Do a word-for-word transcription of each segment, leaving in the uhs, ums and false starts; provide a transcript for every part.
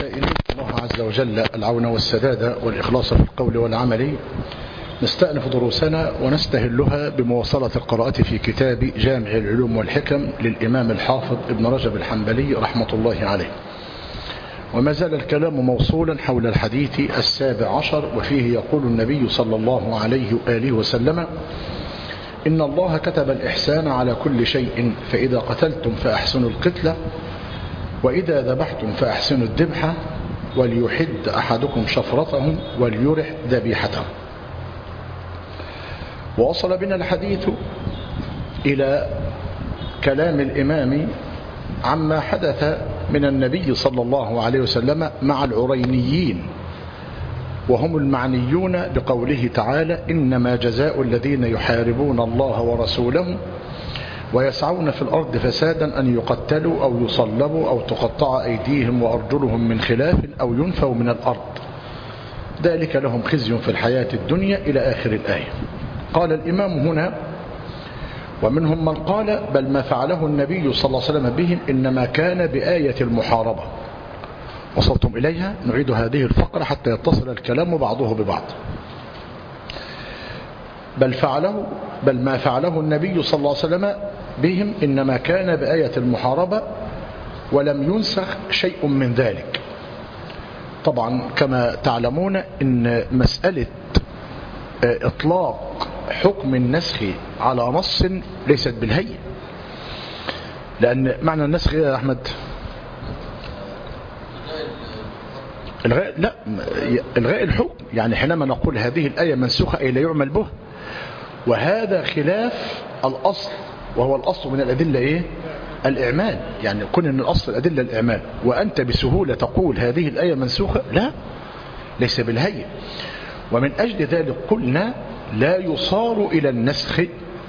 سائلين الله عز وجل العون والسداد والإخلاص في القول والعمل، نستأنف دروسنا ونستهلها بمواصلة القراءة في كتاب جامع العلوم والحكم للإمام الحافظ ابن رجب الحنبلي رحمة الله عليه. وما زال الكلام موصولا حول الحديث السابع عشر، وفيه يقول النبي صلى الله عليه وآله وسلم: إن الله كتب الإحسان على كل شيء، فإذا قتلتم فأحسنوا القتلة، وإذا ذبحتم فأحسنوا الذبحة، وليحد أحدكم شفرته وليرح ذبيحته. ووصل بنا الحديث إلى كلام الإمام عما حدث من النبي صلى الله عليه وسلم مع العرينيين، وهم المعنيون بقوله تعالى: إنما جزاء الذين يحاربون الله ورسوله ويسعون في الأرض فسادا أن يقتلوا أو يصلبوا أو تقطع أيديهم وأرجلهم من خلاف أو ينفوا من الأرض، ذلك لهم خزي في الحياة الدنيا إلى آخر الآية. قال الإمام هنا: ومنهم من قال بل ما فعله النبي صلى الله عليه وسلم بهم إنما كان بآية المحاربة. وصلتم إليها؟ نعيد هذه الفقرة حتى يتصل الكلام بعضه ببعض. بل فعله بل ما فعله النبي صلى الله عليه وسلم بهم إنما كان بآية المحاربة ولم ينسخ شيء من ذلك. طبعا كما تعلمون إن مسألة إطلاق حكم النسخ على نص ليست بالهين، لأن معنى النسخ يا أحمد الغاء لا الغاء الحكم، يعني حينما نقول هذه الآية منسوخة أي لا يعمل به، وهذا خلاف الأصل، وهو الأصل من الأدلة إيه؟ الإعمال. يعني يكون أن الأصل الأدلة الإعمال، وأنت بسهولة تقول هذه الآية منسوخة، لا، ليس بالهين. ومن أجل ذلك قلنا لا يصار إلى النسخ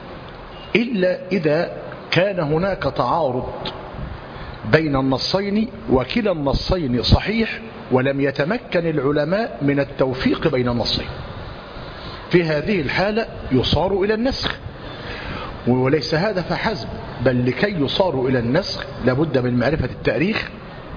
إلا إذا كان هناك تعارض بين النصين وكلا النصين صحيح ولم يتمكن العلماء من التوفيق بين النصين. في هذه الحالة يصار إلى النسخ، وليس هذا فحسب، بل لكي يصاروا إلى النسخ لابد من معرفة التاريخ،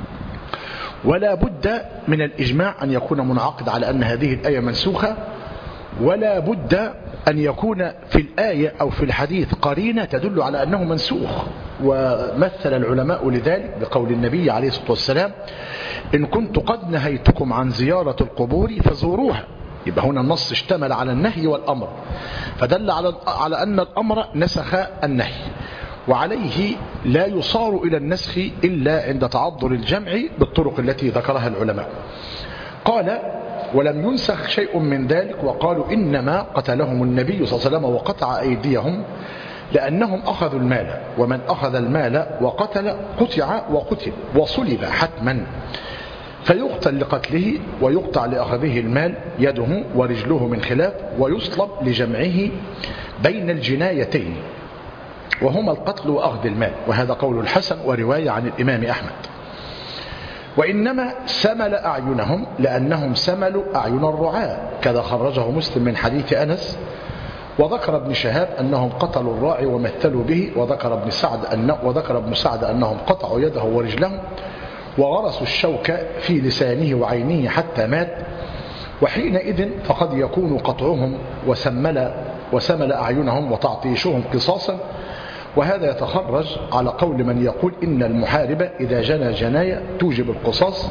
ولا بد من الإجماع أن يكون منعقد على أن هذه الآية منسوخة، ولا بد أن يكون في الآية أو في الحديث قرينة تدل على أنه منسوخ. ومثل العلماء لذلك بقول النبي عليه الصلاة والسلام: إن كنت قد نهيتكم عن زيارة القبور فزوروها. يبقى هنا النص اشتمل على النهي والأمر، فدل على على أن الأمر نسخ النهي، وعليه لا يصار إلى النسخ إلا عند تعذر الجمع بالطرق التي ذكرها العلماء. قال: ولم ينسخ شيء من ذلك، وقالوا إنما قتلهم النبي صلى الله عليه وسلم وقطع أيديهم لأنهم أخذوا المال، ومن أخذ المال وقتل قطع وقتل وصلب حتما، فيقتل لقتله ويقطع لأخذه المال يده ورجله من خلاف، ويصلب لجمعه بين الجنايتين وهما القتل وأخذ المال. وهذا قول الحسن ورواية عن الإمام أحمد. وإنما سمل أعينهم لأنهم سملوا أعين الرعاة، كذا خرجه مسلم من حديث أنس. وذكر ابن شهاب أنهم قتلوا الراعي ومثلوا به، وذكر ابن سعد أن وذكر ابن سعد أنهم قطعوا يده ورجله وغرسوا الشوك في لسانه وعينه حتى مات، وحينئذ فقد يكون قطعهم وسمل وسمل أعينهم وتعطيشهم قصاصا. وهذا يتخرج على قول من يقول إن المحارب إذا جنى جناية توجب القصاص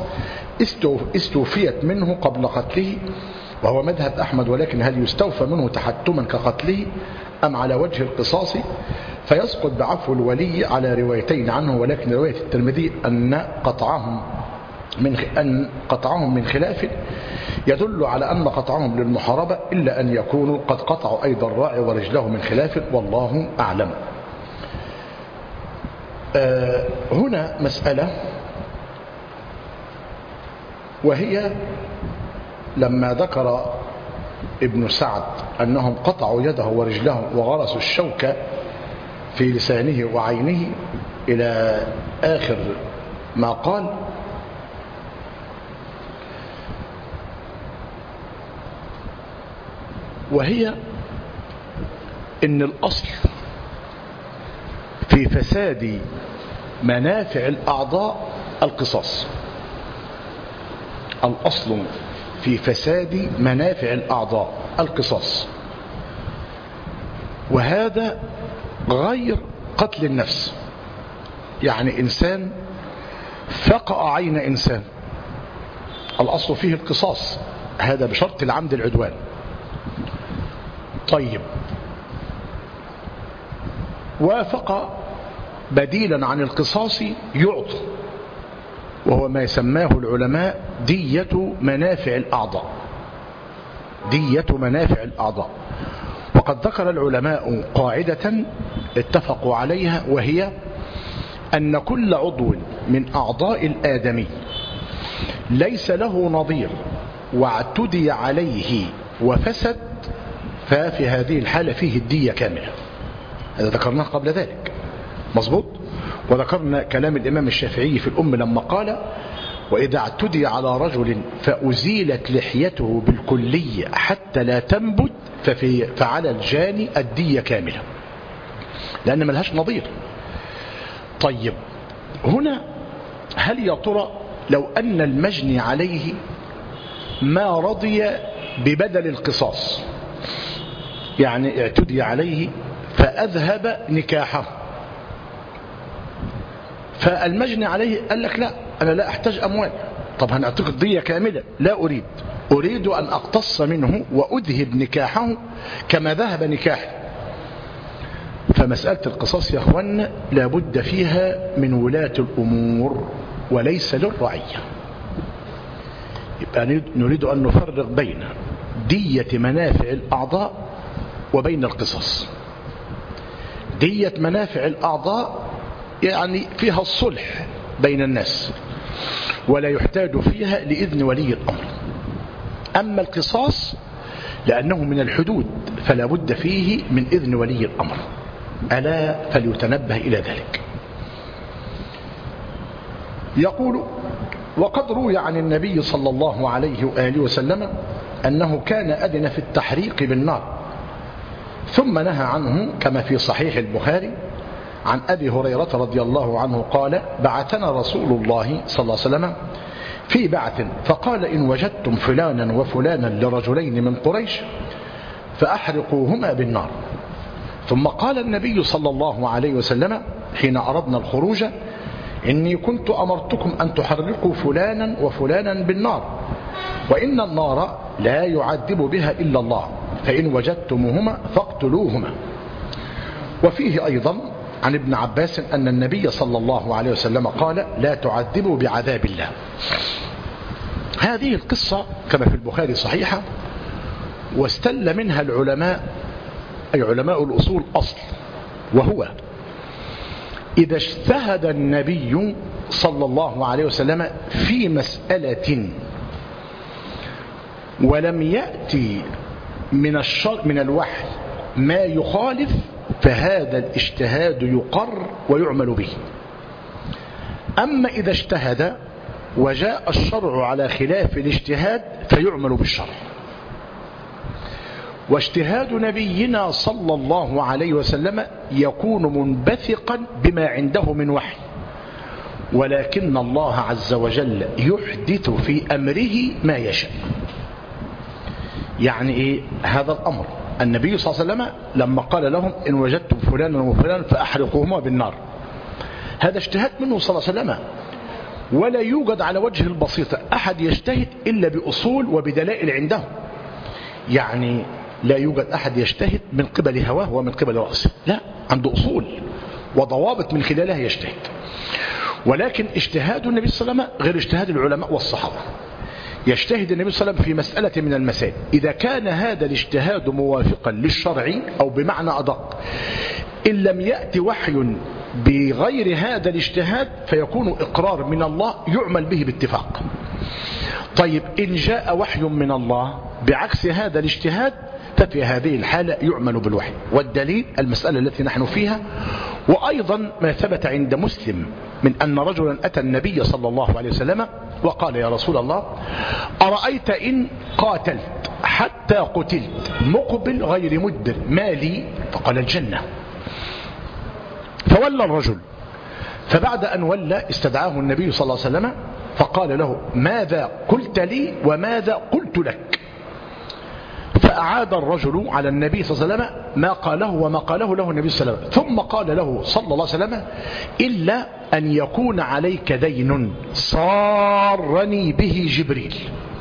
استوفيت منه قبل قتله، وهو مذهب أحمد. ولكن هل يستوفى منه تحتما كقتله أم على وجه القصاص؟ فيسقط بعفو الولي على روايتين عنه، ولكن رواية الترمذي أن قطعهم من أن قطعهم من خلاف يدل على أن قطعهم للمحاربة، إلا أن يكونوا قد قطعوا أيضا الراعي ورجله من خلاف، والله أعلم. آه هنا مسألة، وهي لما ذكر ابن سعد أنهم قطعوا يده ورجله وغرسوا الشوك في لسانه وعينه إلى آخر ما قال، وهي إن الأصل في فساد منافع الأعضاء القصاص. الأصل في فساد منافع الأعضاء القصاص، وهذا غير قتل النفس. يعني إنسان فقع عين إنسان، الأصل فيه القصاص، هذا بشرط العمد العدوان. طيب، وافق بديلا عن القصاص يعطى، وهو ما يسماه العلماء دية منافع الأعضاء. دية منافع الأعضاء. وقد ذكر العلماء قاعدة اتفقوا عليها، وهي أن كل عضو من أعضاء الآدمي ليس له نظير واعتدي عليه وفسد، ففي هذه الحالة فيه الدية كاملة. هذا ذكرناه قبل ذلك، مظبوط. وذكرنا كلام الإمام الشافعي في الأم لما قال: وإذا اعتدي على رجل فأزيلت لحيته بالكلية حتى لا تنبت ففي فعلى الجاني الدية كاملة، لأن ملهاش نظير. طيب، هنا هل يا ترى لو أن المجني عليه ما رضي ببدل القصاص، يعني اعتدي عليه فأذهب نكاحه، فالمجني عليه قال لك: لا، أنا لا أحتاج أموال. طب هنعطيك الدية كاملة. لا أريد، أريد أن أقتص منه وأذهب نكاحه كما ذهب نكاحي. فمسألة القصاص يا أخوان لابد فيها من ولاة الأمور وليس للرعية. يبقى نريد أن نفرق بين دية منافع الأعضاء وبين القصاص. دية منافع الأعضاء يعني فيها الصلح بين الناس ولا يحتاج فيها لإذن ولي الأمر. أما القصاص لأنه من الحدود فلا بد فيه من إذن ولي الأمر، ألا فليتنبه إلى ذلك. يقول: وقد روي عن النبي صلى الله عليه وآله وسلم أنه كان أذن في التحريق بالنار ثم نهى عنه، كما في صحيح البخاري عن أبي هريرة رضي الله عنه قال: بعثنا رسول الله صلى الله عليه وسلم في بعث فقال: إن وجدتم فلانا وفلانا لرجلين من قريش فأحرقوهما بالنار. ثم قال النبي صلى الله عليه وسلم حين أردنا الخروج: إني كنت أمرتكم أن تحرقوا فلانا وفلانا بالنار، وإن النار لا يعذب بها إلا الله، فإن وجدتموهما فاقتلوهما. وفيه أيضا عن ابن عباس أن النبي صلى الله عليه وسلم قال: لا تعذبوا بعذاب الله. هذه القصة كما في البخاري صحيحة، واستل منها العلماء أي علماء الأصول أصل، وهو: إذا اجتهد النبي صلى الله عليه وسلم في مسألة ولم يأتي من الشرع من الوحي ما يخالف، فهذا الاجتهاد يقر ويعمل به. أما إذا اجتهد وجاء الشرع على خلاف الاجتهاد فيعمل بالشرع. واجتهاد نبينا صلى الله عليه وسلم يكون منبثقا بما عنده من وحي، ولكن الله عز وجل يحدث في أمره ما يشاء. يعني إيه هذا الأمر؟ النبي صلى الله عليه وسلم لما قال لهم: إن وجدتم فلانا وفلانا فأحرقوهما بالنار، هذا اجتهاد منه صلى الله عليه وسلم، ولا يوجد على وجه البسيطة أحد يجتهد إلا بأصول وبدلائل عنده. يعني لا يوجد أحد يجتهد من قبل هواه ومن قبل رأسه، لا، عنده أصول وضوابط من خلالها يجتهد. ولكن اجتهاد النبي صلى الله عليه وسلم غير اجتهاد العلماء والصحابة. يجتهد النبي صلى الله عليه وسلم في مسألة من المسائل، إذا كان هذا الاجتهاد موافقا للشرع أو بمعنى أدق، إن لم يأتي وحي بغير هذا الاجتهاد فيكون إقرار من الله يعمل به باتفاق. طيب، إن جاء وحي من الله بعكس هذا الاجتهاد ففي هذه الحالة يعمل بالوحي. والدليل المسألة التي نحن فيها، وأيضا ما ثبت عند مسلم من أن رجلا أتى النبي صلى الله عليه وسلم وقال: يا رسول الله، أرأيت إن قاتلت حتى قتلت مقبل غير مدبر ما لي؟ فقال: الجنة. فولى الرجل، فبعد أن ولى استدعاه النبي صلى الله عليه وسلم فقال له ماذا قلت لي وماذا قلت لك؟ فأعاد الرجل على النبي صلى الله عليه وسلم ما قاله وما قاله له النبي صلى الله عليه وسلم، ثم قال له صلى الله عليه وسلم إلا أن يكون عليك دين صارني به جبريل.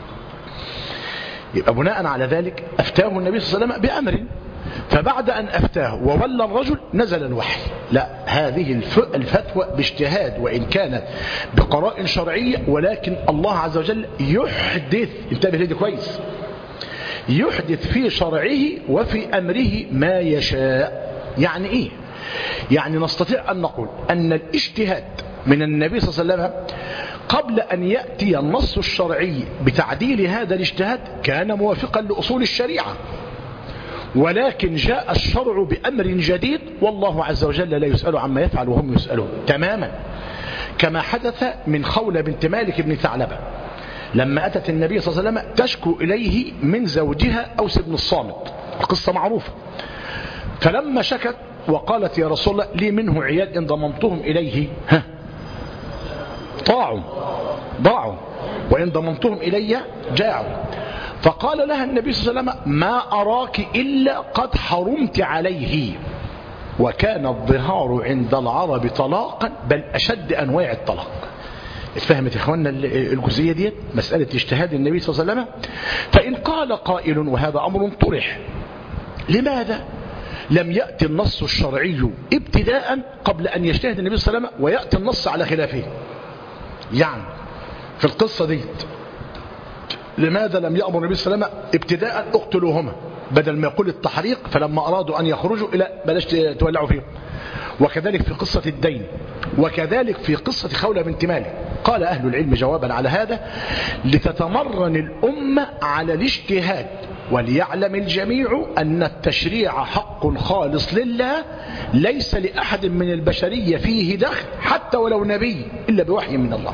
يبقى بناء على ذلك أفتاه النبي صلى الله عليه وسلم بأمر، فبعد أن أفتاه وولى الرجل نزل الوحي. لا، هذه الفتوى باجتهاد وإن كانت بقراء شرعية، ولكن الله عز وجل يحدث، انتبه لدي كويس، يحدث في شرعه وفي أمره ما يشاء. يعني إيه؟ يعني نستطيع أن نقول أن الاجتهاد من النبي صلى الله عليه وسلم قبل أن يأتي النص الشرعي بتعديل هذا الاجتهاد كان موافقا لأصول الشريعة، ولكن جاء الشرع بأمر جديد والله عز وجل لا يسأل عما يفعل وهم يسألون تماما، كما حدث من خولة بنت مالك بن ثعلبة لما أتت النبي صلى الله عليه وسلم تشكو إليه من زوجها أوس بن الصامت، القصة معروفة. فلما شكت وقالت يا رسول الله لي منه عيال إن ضممتهم إليه ها طاعوا ضاعوا وإن ضممتهم إلي جاعوا. فقال لها النبي صلى الله عليه وسلم ما أراك إلا قد حرمت عليه. وكان الظهار عند العرب طلاقا بل أشد أنواع الطلاق. اتفهمت يا اخوانا الجزئية دي مسألة اجتهاد النبي صلى الله عليه وسلم؟ فإن قال قائل وهذا أمر طرح، لماذا لم يأتي النص الشرعي ابتداء قبل أن يجتهد النبي صلى الله عليه وسلم ويأتي النص على خلافه؟ يعني في القصة دي لماذا لم يأمر النبي صلى الله عليه وسلم ابتداء اقتلوهما بدل ما يقول التحريق فلما أرادوا أن يخرجوا إلى بلاش تولعوا فيهم؟ وكذلك في قصة الدين، وكذلك في قصة خولة بنت مالك. قال أهل العلم جوابا على هذا لتتمرن الأمة على الاجتهاد، وليعلم الجميع أن التشريع حق خالص لله ليس لأحد من البشرية فيه دخل حتى ولو نبي إلا بوحي من الله.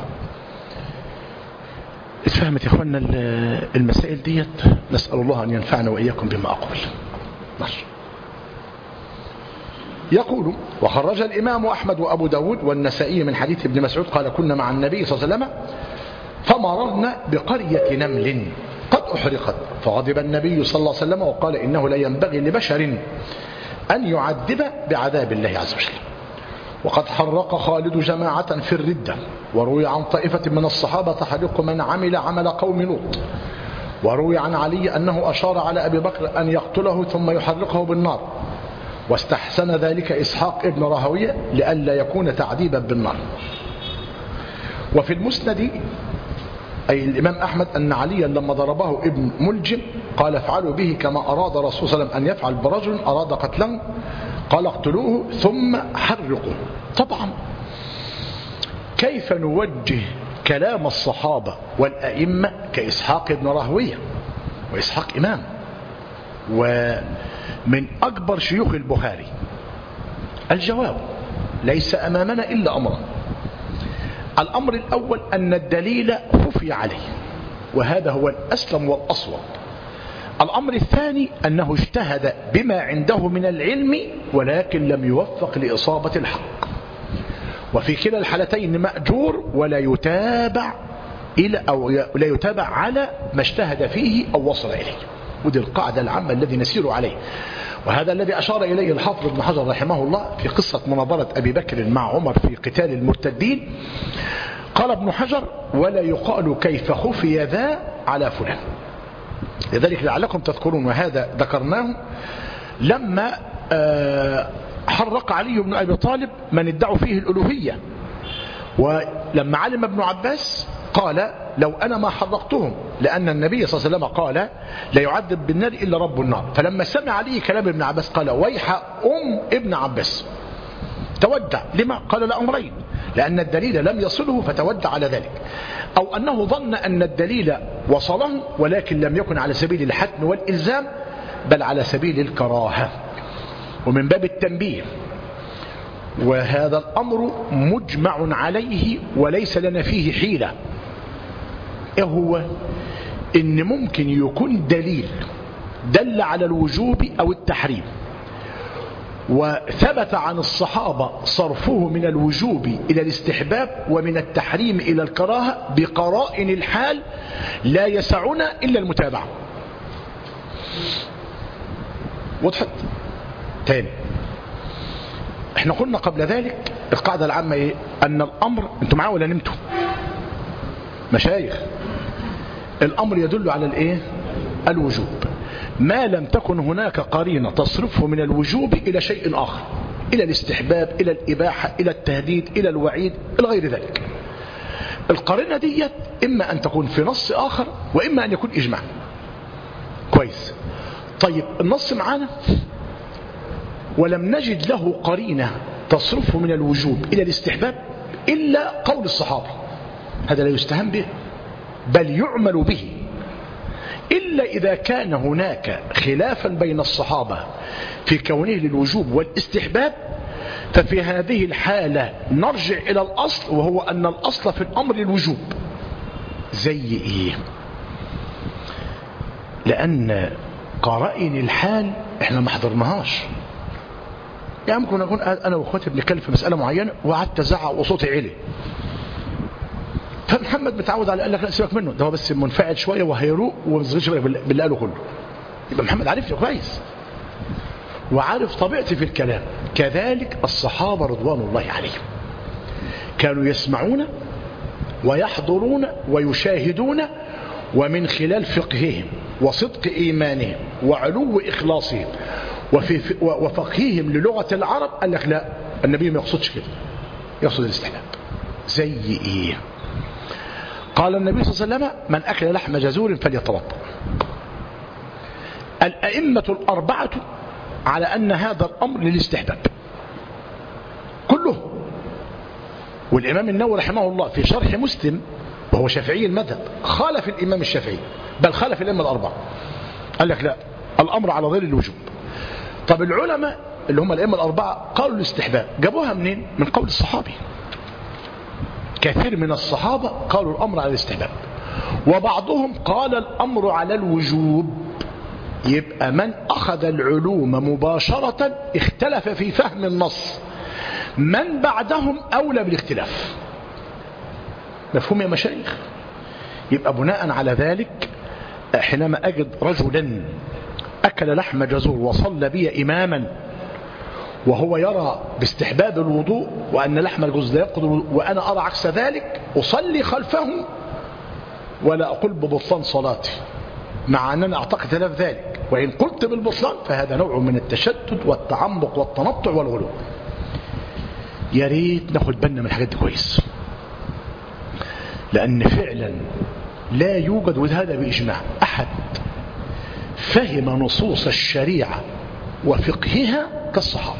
اتفهمت يا اخوانا المسائل ديت؟ نسأل الله أن ينفعنا وإياكم بما أقول. ماشي. يقول وخرج الإمام أحمد وأبو داود والنسائي من حديث ابن مسعود قال كنا مع النبي صلى الله عليه وسلم فمررنا بقرية نمل قد أحرقت فغضب النبي صلى الله عليه وسلم وقال إنه لا ينبغي لبشر أن يعذب بعذاب الله عز وجل. وقد حرق خالد جماعة في الردة، وروي عن طائفة من الصحابة تحرق من عمل عمل قوم لوط، وروي عن علي أنه أشار على أبي بكر أن يقتله ثم يحرقه بالنار، واستحسن ذلك إسحاق ابن راهوية لئلا يكون تعذيبا بالنار. وفي المسند أي الإمام أحمد أن عليا لما ضربه ابن ملجم قال افعلوا به كما أراد رسول صلى الله عليه وسلم أن يفعل برجل أراد قتله، قال اقتلوه ثم حرقوا. طبعا كيف نوجه كلام الصحابة والأئمة كإسحاق ابن راهوية، وإسحاق إمام ومن أكبر شيوخ البخاري؟ الجواب ليس أمامنا إلا أمرا. الأمر الأول أن الدليل خفي عليه، وهذا هو الأسلم والأصوب. الأمر الثاني أنه اجتهد بما عنده من العلم ولكن لم يوفق لإصابة الحق، وفي كلا الحالتين مأجور ولا يتابع إلى أو لا يتابع على ما اجتهد فيه أو وصل إليه. ودي القاعدة العامة الذي نسير عليه، وهذا الذي أشار إليه الحافظ ابن حجر رحمه الله في قصة مناظرة أبي بكر مع عمر في قتال المرتدين. قال ابن حجر ولا يقال كيف خفي ذا على فلان. لذلك لعلكم تذكرون وهذا ذكرناه لما حرق علي بن أبي طالب من ادعوا فيه الألوهية، ولما علم ابن عباس قال لو أنا ما حرقتهم لأن النبي صلى الله عليه وسلم قال لا يعذب بالنار إلا رب النار. فلما سمع علي كلام ابن عباس قال ويح أم ابن عباس، تودع. لما؟ قال لأمرين: لأن الدليل لم يصله فتودع على ذلك، أو أنه ظن أن الدليل وصله ولكن لم يكن على سبيل الحتم والإلزام بل على سبيل الكراهة. ومن باب التنبيه، وهذا الأمر مجمع عليه وليس لنا فيه حيلة، إيه هو؟ إن ممكن يكون دليل دل على الوجوب أو التحريم وثبت عن الصحابة صرفه من الوجوب إلى الاستحباب ومن التحريم إلى الكراهة بقرائن الحال لا يسعنا إلا المتابعة. وضحت؟ تاني، احنا قلنا قبل ذلك القاعدة العامة ايه؟ أن الأمر، انتوا معاه ولا نمتوا مشايخ؟ الأمر يدل على الايه؟ الوجوب، ما لم تكن هناك قرينة تصرفه من الوجوب إلى شيء آخر، إلى الاستحباب، إلى الإباحة، إلى التهديد، إلى الوعيد، إلى غير ذلك. القرينة دي إما أن تكون في نص آخر وإما أن يكون إجماع. كويس. طيب النص معانا ولم نجد له قرينة تصرفه من الوجوب إلى الاستحباب إلا قول الصحابة، هذا لا يستهان به بل يعمل به، إلا إذا كان هناك خلافا بين الصحابة في كونه للوجوب والاستحباب، ففي هذه الحالة نرجع إلى الأصل، وهو أن الأصل في الأمر الوجوب. زي إيه؟ لأن قرائن الحال إحنا ما حضرناهاش. يعني ممكن أكون أنا وأخواتي بنتكلم في مسألة معينة وقعدت أزعق وصوتي عالي، فمحمد متعود على قال لك لا سيبك منه، ده هو بس منفعل شويه وهيروق وما بيصغرش باللي قاله كله. يبقى محمد عارفني كويس وعارف طبيعتي في الكلام. كذلك الصحابه رضوان الله عليهم كانوا يسمعون ويحضرون ويشاهدون، ومن خلال فقههم وصدق ايمانهم وعلو اخلاصهم وفي وفقههم للغه العرب قال لك لا، النبي ما يقصدش كده، يقصد الاستحباب. زي ايه؟ قال النبي صلى الله عليه وسلم: من أكل لحم جزور فليتوضأ. الأئمة الأربعة على أن هذا الأمر للاستحباب كله. والإمام النووي رحمه الله في شرح مسلم وهو شافعي المذهب خالف الإمام الشافعي، بل خالف الأئمة الأربعة، قال لك لا، الأمر على غير الوجوب. طب العلماء اللي هم الأئمة الأربعة قالوا الاستحباب، جابوها منين؟ من قول الصحابي. كثير من الصحابة قالوا الأمر على الاستحباب، وبعضهم قال الأمر على الوجوب. يبقى من أخذ العلوم مباشرة اختلف في فهم النص، من بعدهم أولى بالاختلاف. مفهوم يا مشايخ؟ يبقى بناء على ذلك حينما أجد رجلا أكل لحم جزور وصلى بي إماما وهو يرى باستحباب الوضوء وأن لحم الجزور لا يقضي الوضوء، وأنا أرى عكس ذلك، أصلي خلفه ولا أقول ببطلان صلاتي، مع أنني أعتقد خلاف ذلك. وإن قلت بالبطلان فهذا نوع من التشدد والتعمق والتنطع والغلو. يا ريت ناخد بالنا من الحاجات دي كويس، لأن فعلا لا يوجد، وهذا بإجماع، أحد فهم نصوص الشريعة وفقهها كالصحابة.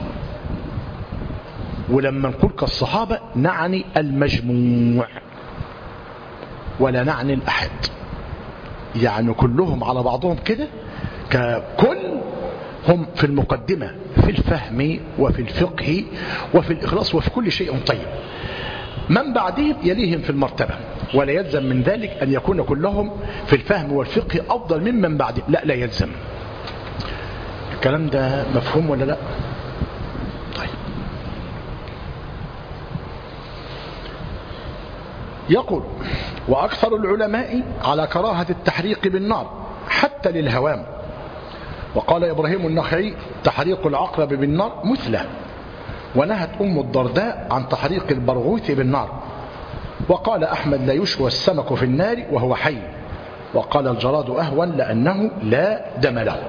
ولما نقول كالصحابة نعني المجموع ولا نعني الأحد، يعني كلهم على بعضهم كده ككل هم في المقدمة في الفهم وفي الفقه وفي الإخلاص وفي كل شيء طيب. من بعدهم يليهم في المرتبة، ولا يلزم من ذلك أن يكون كلهم في الفهم والفقه أفضل ممن بعدهم، لا لا يلزم. الكلام ده مفهوم ولا لا؟ طيب. يقول: وأكثر العلماء على كراهة التحريق بالنار حتى للهوام. وقال إبراهيم النخعي: تحريق العقرب بالنار مثلى. ونهت أم الدرداء عن تحريق البرغوث بالنار. وقال أحمد: لا يشوى السمك في النار وهو حي. وقال الجراد أهون لأنه لا دم له.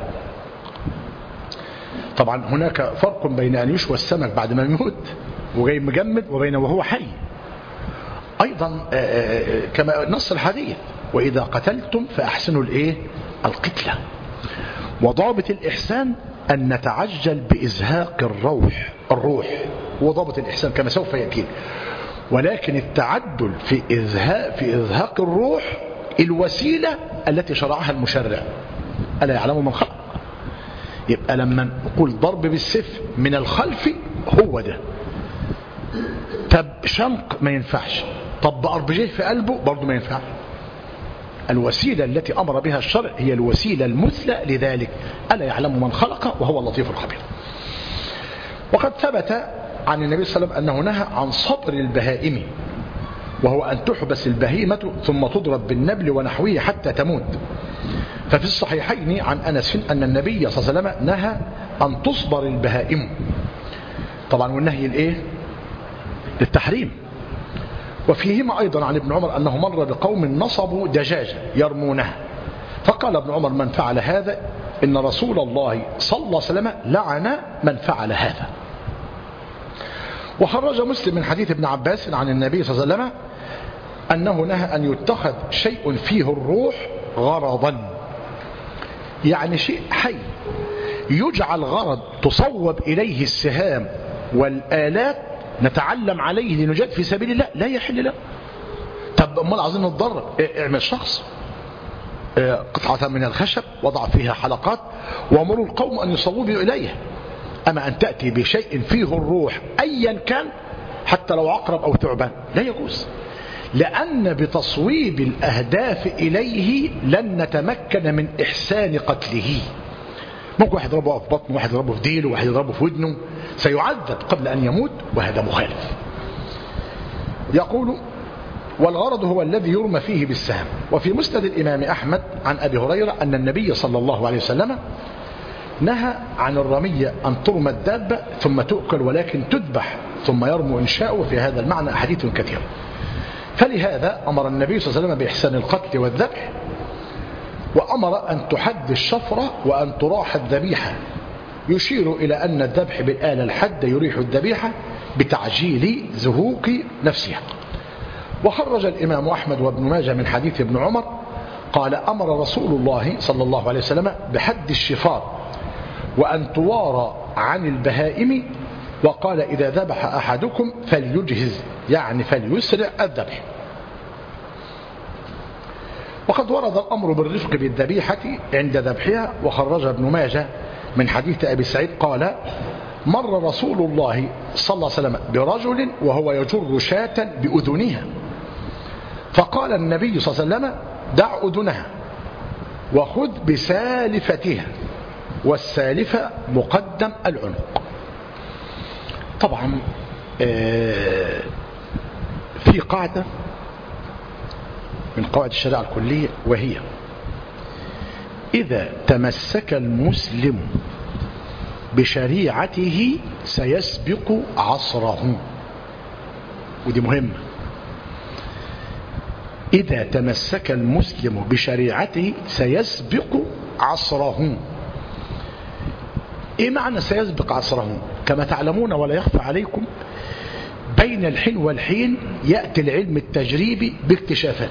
طبعا هناك فرق بين أن يشوى السمك بعد ما يموت وجاي مجمد، وبين وهو حي. أيضا كما نص الحديث: وإذا قتلتم فأحسنوا الإيه؟ القتلة. وضابط الإحسان أن نتعجل بإزهاق الروح الروح وضابط الإحسان كما سوف يأتي. ولكن التعدل في إزهاق في إزهاق الروح الوسيلة التي شرعها المشرع، ألا يعلم من خلق. يبقى لما نقول ضرب بالسيف من الخلف هو ده. طب شنق ما ينفعش، طب بأربجيه في قلبه برضه ما ينفعش. الوسيلة التي أمر بها الشرع هي الوسيلة المثلى لذلك، ألا يعلم من خلق وهو اللطيف الخبير. وقد ثبت عن النبي صلى الله عليه وسلم أنه نهى عن صبر البهائم، وهو أن تحبس البهيمة ثم تضرب بالنبل ونحوه حتى تموت. ففي الصحيحين عن أنس أن النبي صلى الله عليه وسلم نهى أن تصبر البهائم، طبعا والنهي الإيه؟ للتحريم. وفيهما أيضا عن ابن عمر أنه مر بقوم نصبوا دجاجة يرمونها، فقال ابن عمر من فعل هذا إن رسول الله صلى الله عليه وسلم لعن من فعل هذا. وخرج مسلم من حديث ابن عباس عن النبي صلى الله عليه وسلم أنه نهى أن يتخذ شيء فيه الروح غرضا، يعني شيء حي يجعل غرض تصوب إليه السهام والآلات نتعلم عليه لنجاهد في سبيل الله، لا يحل له. طب امال عايزين نتضرب، اعمل شخص قطعة من الخشب وضع فيها حلقات وامروا القوم أن يصوبوا إليها. أما أن تأتي بشيء فيه الروح أيا كان حتى لو عقرب أو ثعبان لا يجوز، لأن بتصويب الأهداف إليه لن نتمكن من إحسان قتله. ممكن واحد يضربه في بطنه، واحد يضربه في ديله، واحد يضربه في ودنه، سيعذب قبل أن يموت، وهذا مخالف. يقول والغرض هو الذي يرمى فيه بالسهم. وفي مسند الإمام أحمد عن أبي هريرة أن النبي صلى الله عليه وسلم نهى عن الرمية أن ترمى الدابة ثم تؤكل ولكن تذبح ثم يرموا إن شاءوا، وفي هذا المعنى أحاديث كثيرة. فلهذا أمر النبي صلى الله عليه وسلم بإحسان القتل والذبح، وأمر أن تحد الشفرة وأن تراح الذبيحة، يشير إلى أن الذبح بالآلة الحد يريح الذبيحة بتعجيل زهوق نفسها. وخرج الإمام أحمد وابن ماجه من حديث ابن عمر قال أمر رسول الله صلى الله عليه وسلم بحد الشفار وأن توارى عن البهائم، وقال إذا ذبح أحدكم فليجهز، يعني فليسرع الذبح. وقد ورد الأمر بالرفق بالذبيحة عند ذبحها. وخرج ابن ماجه من حديث أبي سعيد قال مر رسول الله صلى الله عليه وسلم برجل وهو يجر شاة بأذنها، فقال النبي صلى الله عليه وسلم دع أذنها وخذ بسالفتها، والسالفة مقدم العنق. طبعا في قاعدة من قواعد الشريعة الكلية، وهي إذا تمسك المسلم بشريعته سيسبق عصره. ودي مهمة. إذا تمسك المسلم بشريعته سيسبق عصره. إيه معنى سيسبق عصره؟ كما تعلمون ولا يخفى عليكم بين الحين والحين يأتي العلم التجريبي باكتشافات.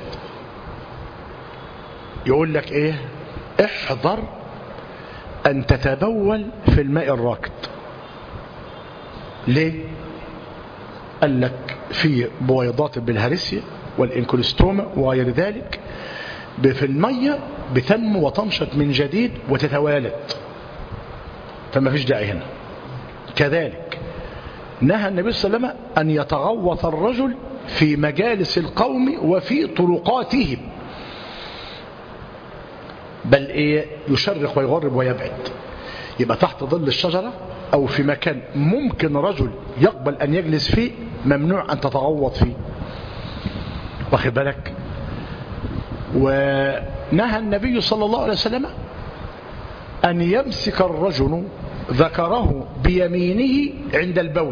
يقول لك إيه؟ احذر أن تتبول في الماء الراكد. ليه؟ قال لك في بويضات بالهارسيا والإنكولستوما وغير ذلك في المية بتنمو وتنشط من جديد وتتوالد، فما فيش داعي هنا. كذلك نهى النبي صلى الله عليه وسلم أن يتغوط الرجل في مجالس القوم وفي طرقاتهم، بل إيه يشرق ويغرب ويبعد. يبقى تحت ظل الشجرة أو في مكان ممكن رجل يقبل أن يجلس فيه ممنوع أن تتغوط فيه، واخد بالك. ونهى النبي صلى الله عليه وسلم أن يمسك الرجل ذكره بيمينه عند البول،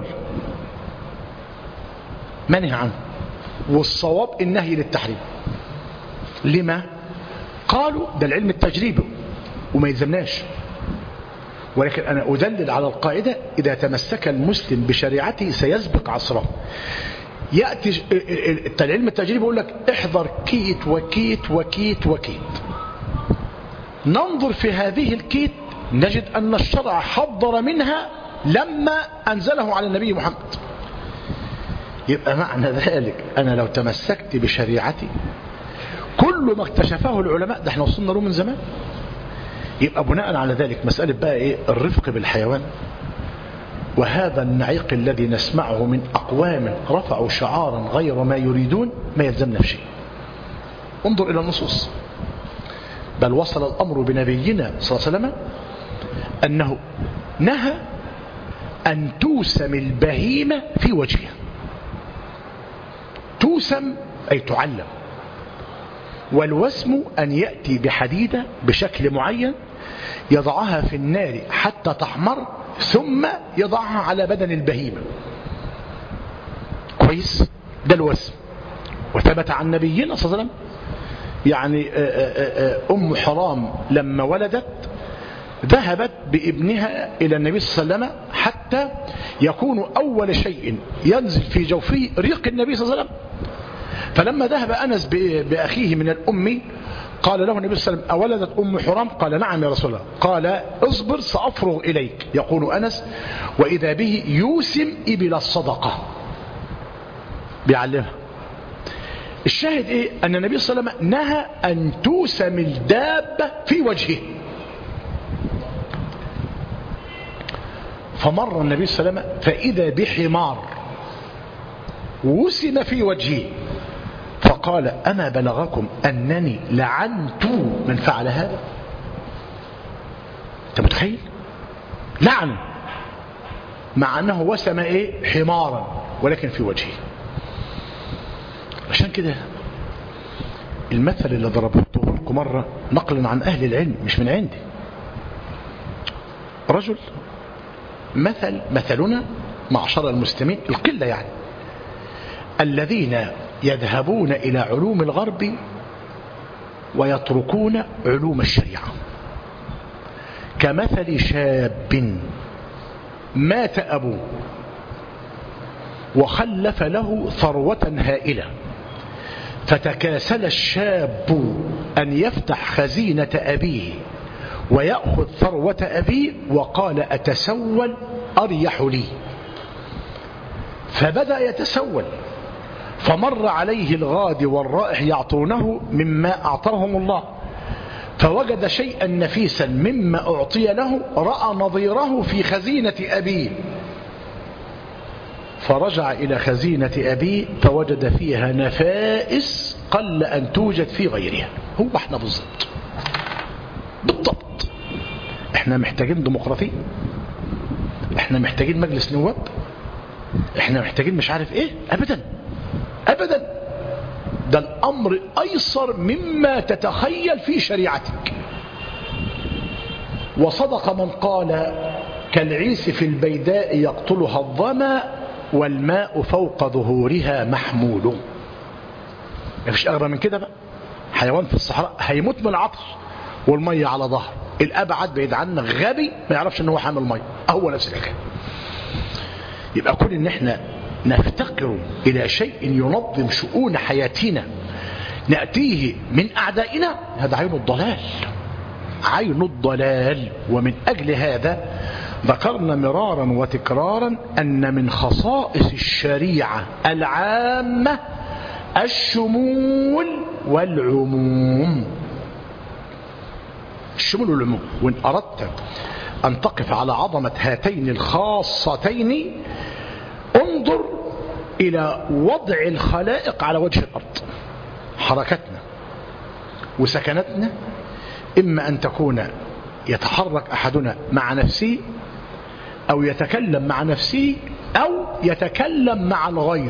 منهي عنه. والصواب النهي للتحريم. لما؟ قالوا ده العلم التجريبي وما يلزمناش، ولكن أنا أدلل على القاعدة إذا تمسك المسلم بشريعته سيسبق عصره. يأتي العلم التجريبي يقول لك احذر كيت وكيت وكيت وكيت. ننظر في هذه الكيت نجد أن الشرع حذر منها لما أنزله على النبي محمد. يبقى معنى ذلك أنا لو تمسكت بشريعتي كل ما اكتشفه العلماء ده احنا وصلنا له من زمان. يبقى بناء على ذلك مسألة بقى ايه الرفق بالحيوان، وهذا النعيق الذي نسمعه من أقوام رفعوا شعارا غير ما يريدون ما يلزمنا بشيء. انظر إلى النصوص. بل وصل الأمر بنبينا صلى الله عليه وسلم أنه نهى أن توسم البهيمة في وجهها. توسم أي تعلم، والوسم أن يأتي بحديدة بشكل معين يضعها في النار حتى تحمر ثم يضعها على بدن البهيمة. كويس؟ ده الوسم. وثبت عن نبينا صلى الله عليه وسلم يعني أم حرام لما ولدت ذهبت بابنها إلى النبي صلى الله عليه وسلم حتى يكون أول شيء ينزل في جوفه ريق النبي صلى الله عليه وسلم. فلما ذهب أنس بأخيه من الأم قال له النبي صلى الله عليه وسلم أولدت أم حرام؟ قال نعم يا رسول الله. قال اصبر سأفرغ إليك. يقول أنس وإذا به يوسم إبل الصدقة، بيعلمها. الشاهد إيه؟ أن النبي صلى الله عليه وسلم نهى أن توسم الدابة في وجهه. فمر النبي صلى الله عليه وسلم فإذا بحمار وسم في وجهه، فقال أما بلغكم أنني لعنت من فعل هذا؟ أنت متخيل؟ لعن مع أنه وسم إيه؟ حمارا، ولكن في وجهه. عشان كده المثل اللي ضربته لكم مرة نقلا عن أهل العلم مش من عندي. رجل مثل مثلنا معشر المسلمين القلة يعني الذين يذهبون إلى علوم الغرب ويتركون علوم الشريعة، كمثل شاب مات أبوه وخلف له ثروة هائلة، فتكاسل الشاب أن يفتح خزينة أبيه ويأخذ ثروة أبيه وقال أتسول أريح لي. فبدأ يتسول، فمر عليه الغادي والرائح يعطونه مما أعطاهم الله، فوجد شيئا نفيسا مما أعطي له رأى نظيره في خزينة أبيه، فرجع إلى خزينة أبيه فوجد فيها نفائس قل أن توجد في غيرها. هو احنا بالضبط بالضبط احنا محتاجين ديمقراطية، احنا محتاجين مجلس نواب، احنا محتاجين مش عارف ايه. ابدا ابدا، ده الامر ايسر مما تتخيل في شريعتك. وصدق من قال كالعيس في البيداء يقتلها الظما والماء فوق ظهورها محمول. مفيش اغرى من كده بقى. حيوان في الصحراء هيموت من العطش والمية على ظهر، الابعد بعيد عنك غبي ما يعرفش ان هو حامل مية، هو نفس الحكايه. يبقى كل ان احنا نفتقر الى شيء ينظم شؤون حياتنا نأتيه من اعدائنا، هذا عين الضلال، عين الضلال. ومن اجل هذا ذكرنا مرارا وتكرارا ان من خصائص الشريعة العامة الشمول والعموم. الشمول والعموم. وان اردت ان تقف على عظمة هاتين الخاصتين انظر الى وضع الخلائق على وجه الارض. حركتنا وسكنتنا اما ان تكون يتحرك احدنا مع نفسه او يتكلم مع نفسه او يتكلم مع الغير.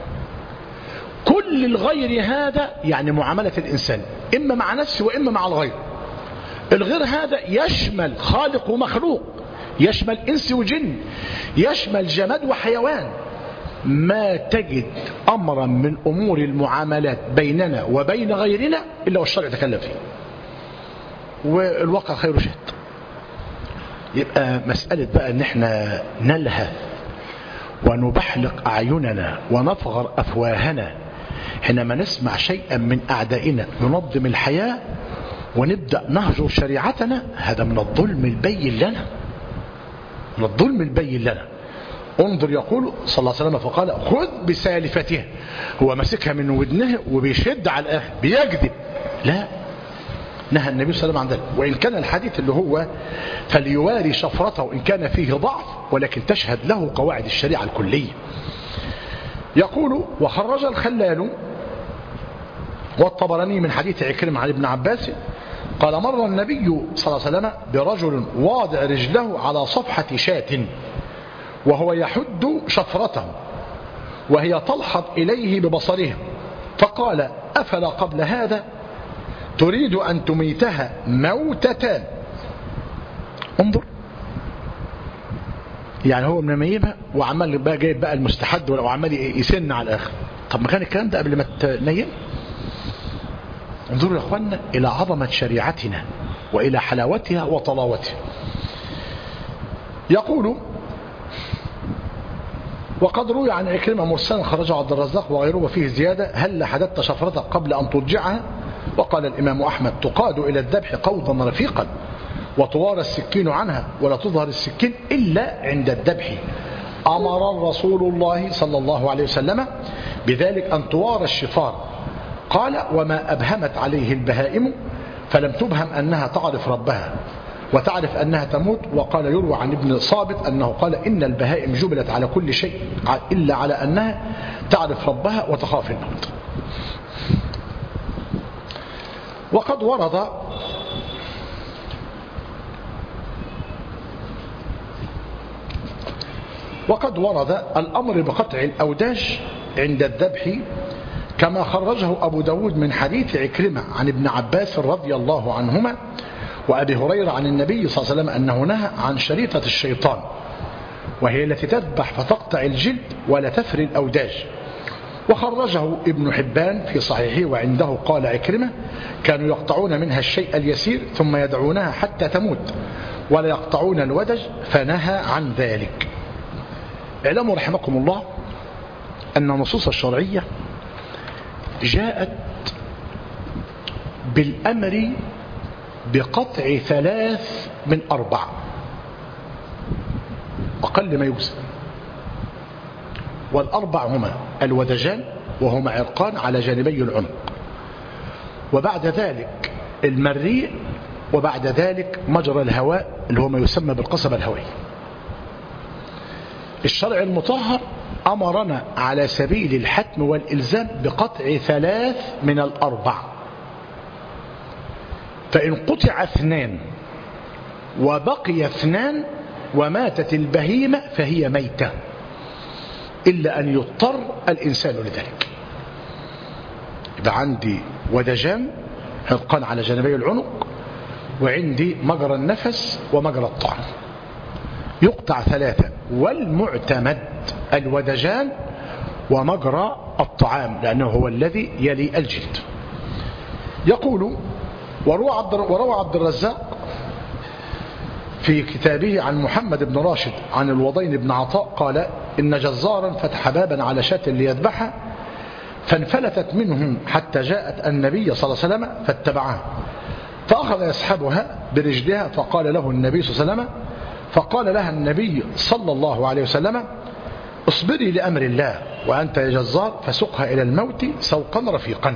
كل الغير هذا يعني معاملة الانسان اما مع نفسه واما مع الغير. الغير هذا يشمل خالق ومخلوق، يشمل انس وجن، يشمل جماد وحيوان. ما تجد امرا من امور المعاملات بيننا وبين غيرنا الا والشرع يتكلم فيه، والواقع خير شهد. يبقى مسألة بقى ان احنا نلهث ونبحلق اعيننا ونفغر افواهنا حينما نسمع شيئا من اعدائنا ينظم الحياة ونبدأ نهجر شريعتنا، هذا من الظلم البين لنا، من الظلم البين لنا. انظر يقول صلى الله عليه وسلم فقال خذ بسالفتها، هو مسكها من ودنه وبيشد على الاخر بيكذب. لا، نهى النبي صلى الله عليه وسلم عن ذلك. وإن كان الحديث اللي هو فليواري شفرته إن كان فيه ضعف، ولكن تشهد له قواعد الشريعة الكلية. يقول وخرج الخلال والطبراني من حديث عكرمة عن ابن عباس قال مر النبي صلى الله عليه وسلم برجل واضع رجله على صفحة شاة وهو يحد شفرته وهي تلحظ إليه ببصرها، فقال: أفلا قبل هذا تريد أن تميتها موتتان. انظر، يعني هو منيمها وعمال بقى جايب بقى المستحد وعمال يسن على الآخر. طب ما كان الكلام ده قبل ما تنيم؟ انظروا يا أخوانا إلى عظمة شريعتنا وإلى حلاوتها وطلاوتها. يقول: وقد روي عن عكرمة مرسلا خرجه عبد الرزاق وغيره وفيه زيادة: هل حددت شفرتك قبل أن تضجعها؟ وقال الإمام أحمد: تقاد إلى الذبح قوضا رفيقا وتوارى السكين عنها ولا تظهر السكين إلا عند الذبح. أمر رسول الله صلى الله عليه وسلم بذلك أن توارى الشفار. قال: وما أبهمت عليه البهائم فلم تبهم أنها تعرف ربها وتعرف أنها تموت. وقال: يروى عن ابن صابت أنه قال: إن البهائم جبلت على كل شيء إلا على أنها تعرف ربها وتخاف الموت. وقد ورد وقد ورد الأمر بقطع الأوداج عند الذبح كما خرجه أبو داود من حديث عكرمة عن ابن عباس رضي الله عنهما وأبي هريرة عن النبي صلى الله عليه وسلم أنه نهى عن شريطة الشيطان، وهي التي تذبح فتقطع الجلد ولا تفري الأوداج. وخرجه ابن حبان في صحيحه وعنده قال عكرمة: كانوا يقطعون منها الشيء اليسير ثم يدعونها حتى تموت ولا يقطعون الودج، فنهى عن ذلك. اعلموا رحمكم الله أن النصوص الشرعية جاءت بالأمر بقطع ثلاث من أربع أقل ما يجزى، والأربع هما الودجان وهما عرقان على جانبي العنق، وبعد ذلك المريء، وبعد ذلك مجرى الهواء اللي هو ما يسمى بالقصبة الهوائية. الشرع المطهر أمرنا على سبيل الحتم والإلزام بقطع ثلاث من الأربع، فإن قطع اثنان وبقي اثنان وماتت البهيمة فهي ميتة إلا أن يضطر الإنسان لذلك. يبقى عندي ودجان عرقان على جانبي العنق، وعندي مجرى النفس ومجرى الطعام، يقطع ثلاثة، والمعتمد الودجان ومجرى الطعام لأنه هو الذي يلي الجلد. يقول: وروى عبد الرزاق في كتابه عن محمد بن راشد عن الوضين بن عطاء قال: إن جزارا فتح بابا على شاة ليذبحها فانفلتت منهم حتى جاءت النبي صلى الله عليه وسلم فاتبعها، فأخذ يسحبها برجلها، فقال له النبي صلى الله عليه وسلم فقال لها النبي صلى الله عليه وسلم: اصبري لأمر الله وأنت يا جزار، فسقها إلى الموت سوقا رفيقا.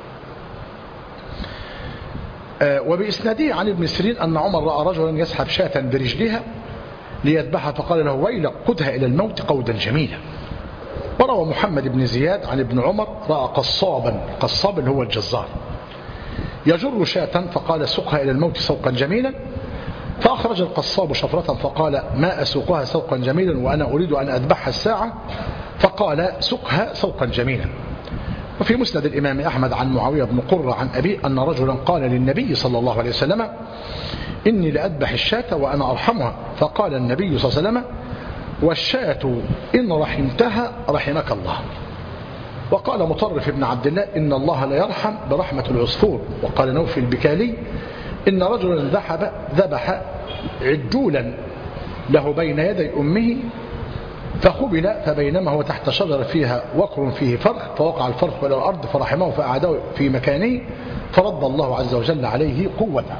وبإسناده عن ابن سيرين أن عمر رأى رجلا يسحب شاة برجلها ليذبحها فقال له: ويلك قدها إلى الموت قودا جميلا. وروى محمد بن زياد عن ابن عمر رأى قصابا، قصاب اللي هو الجزار، يجر شاة فقال: سقها إلى الموت سوقا جميلا. فأخرج القصاب شفرة فقال: ما أسوقها سوقا جميلا وأنا أريد أن أذبحها الساعة، فقال: سقها سوقا جميلا. وفي مسند الإمام أحمد عن معاوية بن قرة عن أبي أن رجلا قال للنبي صلى الله عليه وسلم: إني لأذبح الشاة وأنا أرحمها، فقال النبي صلى الله عليه وسلم: والشاة إن رحمتها رحمك الله. وقال مطرف بن عبد الله: إن الله لا يرحم برحمة العصفور. وقال نوفي البكالي: إن رجلا ذهب ذبح عجولا له بين يدي أمه فخبل، فبينما هو تحت شجرة فيها وقر فيه فرخ، فوقع الفرخ إلى الأرض فرحمه فأعاده في مكانه، فرد الله عز وجل عليه قوته.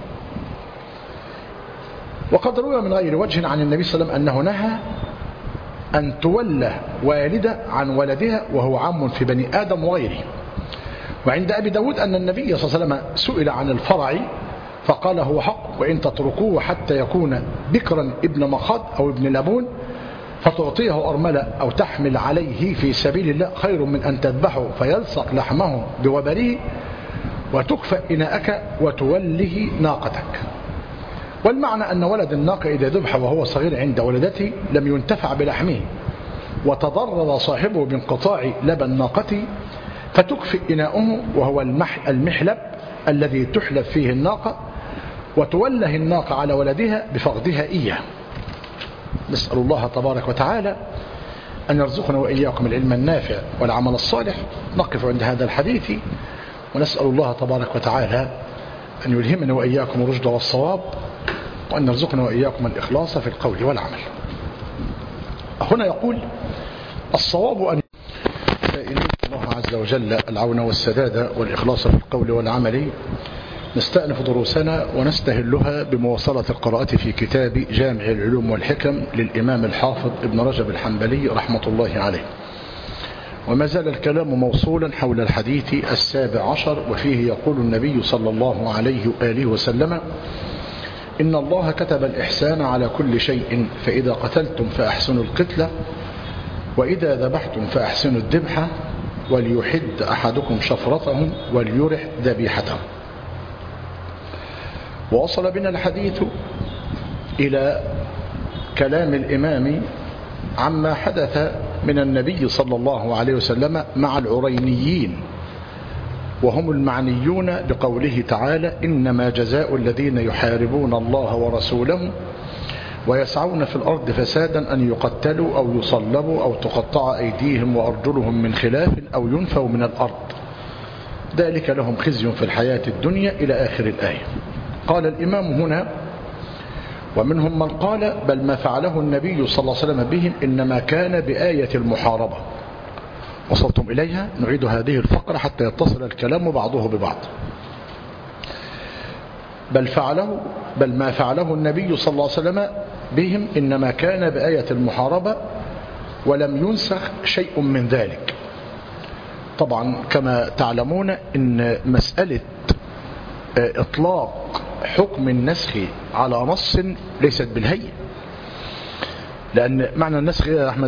وقد روى من غير وجه عن النبي صلى الله عليه وسلم أنه نهى أن تولى والدة عن ولدها وهو عام في بني آدم وغيره. وعند أبي داود أن النبي صلى الله عليه وسلم سئل عن الفرع فقال: هو حق، وإن تتركوه حتى يكون بكرا ابن مخاض أو ابن لبون فتعطيه أرملة أو تحمل عليه في سبيل الله خير من أن تذبحه فيلصق لحمه بوبره وتكفأ إناءك وتوله ناقتك. والمعنى أن ولد الناقة إذا ذبح وهو صغير عند ولدته لم ينتفع بلحمه، وتضرر صاحبه بانقطاع لبن ناقته، فتكفئ إناؤه وهو المح المحلب الذي تحلب فيه الناقة، وتوله الناقة على ولدها بفقدها إياه. نسأل الله تبارك وتعالى أن يرزقنا وإياكم العلم النافع والعمل الصالح. نقف عند هذا الحديث، ونسأل الله تبارك وتعالى أن يلهمنا وإياكم الرشد والصواب، وأن يرزقنا وإياكم الإخلاص في القول والعمل. هنا يقول الصواب أن فإن الله عز وجل العون والسداد والإخلاص في القول والعمل. نستأنف دروسنا ونستهلها بمواصلة القراءة في كتاب جامع العلوم والحكم للإمام الحافظ ابن رجب الحنبلي رحمة الله عليه، وما زال الكلام موصولا حول الحديث السابع عشر، وفيه يقول النبي صلى الله عليه وآله وسلم: إن الله كتب الإحسان على كل شيء، فإذا قتلتم فأحسنوا القتلة، وإذا ذبحتم فأحسنوا الذبحة، وليحد أحدكم شفرته وليرح ذبيحته. ووصل بنا الحديث إلى كلام الإمام عما حدث من النبي صلى الله عليه وسلم مع العرينيين، وهم المعنيون بقوله تعالى: إنما جزاء الذين يحاربون الله ورسوله ويسعون في الأرض فسادا أن يقتلوا أو يصلبوا أو تقطع أيديهم وأرجلهم من خلاف أو ينفوا من الأرض، ذلك لهم خزي في الحياة الدنيا إلى آخر الآية. قال الإمام هنا: ومنهم من قال بل ما فعله النبي صلى الله عليه وسلم بهم إنما كان بآية المحاربة. وصلتم إليها؟ نعيد هذه الفقرة حتى يتصل الكلام بعضه ببعض. بل فعله بل ما فعله النبي صلى الله عليه وسلم بهم إنما كان بآية المحاربة، ولم ينسخ شيء من ذلك. طبعا كما تعلمون إن مسألة إطلاق حكم النسخ على نص ليست بالهين، لأن معنى النسخ يا أحمد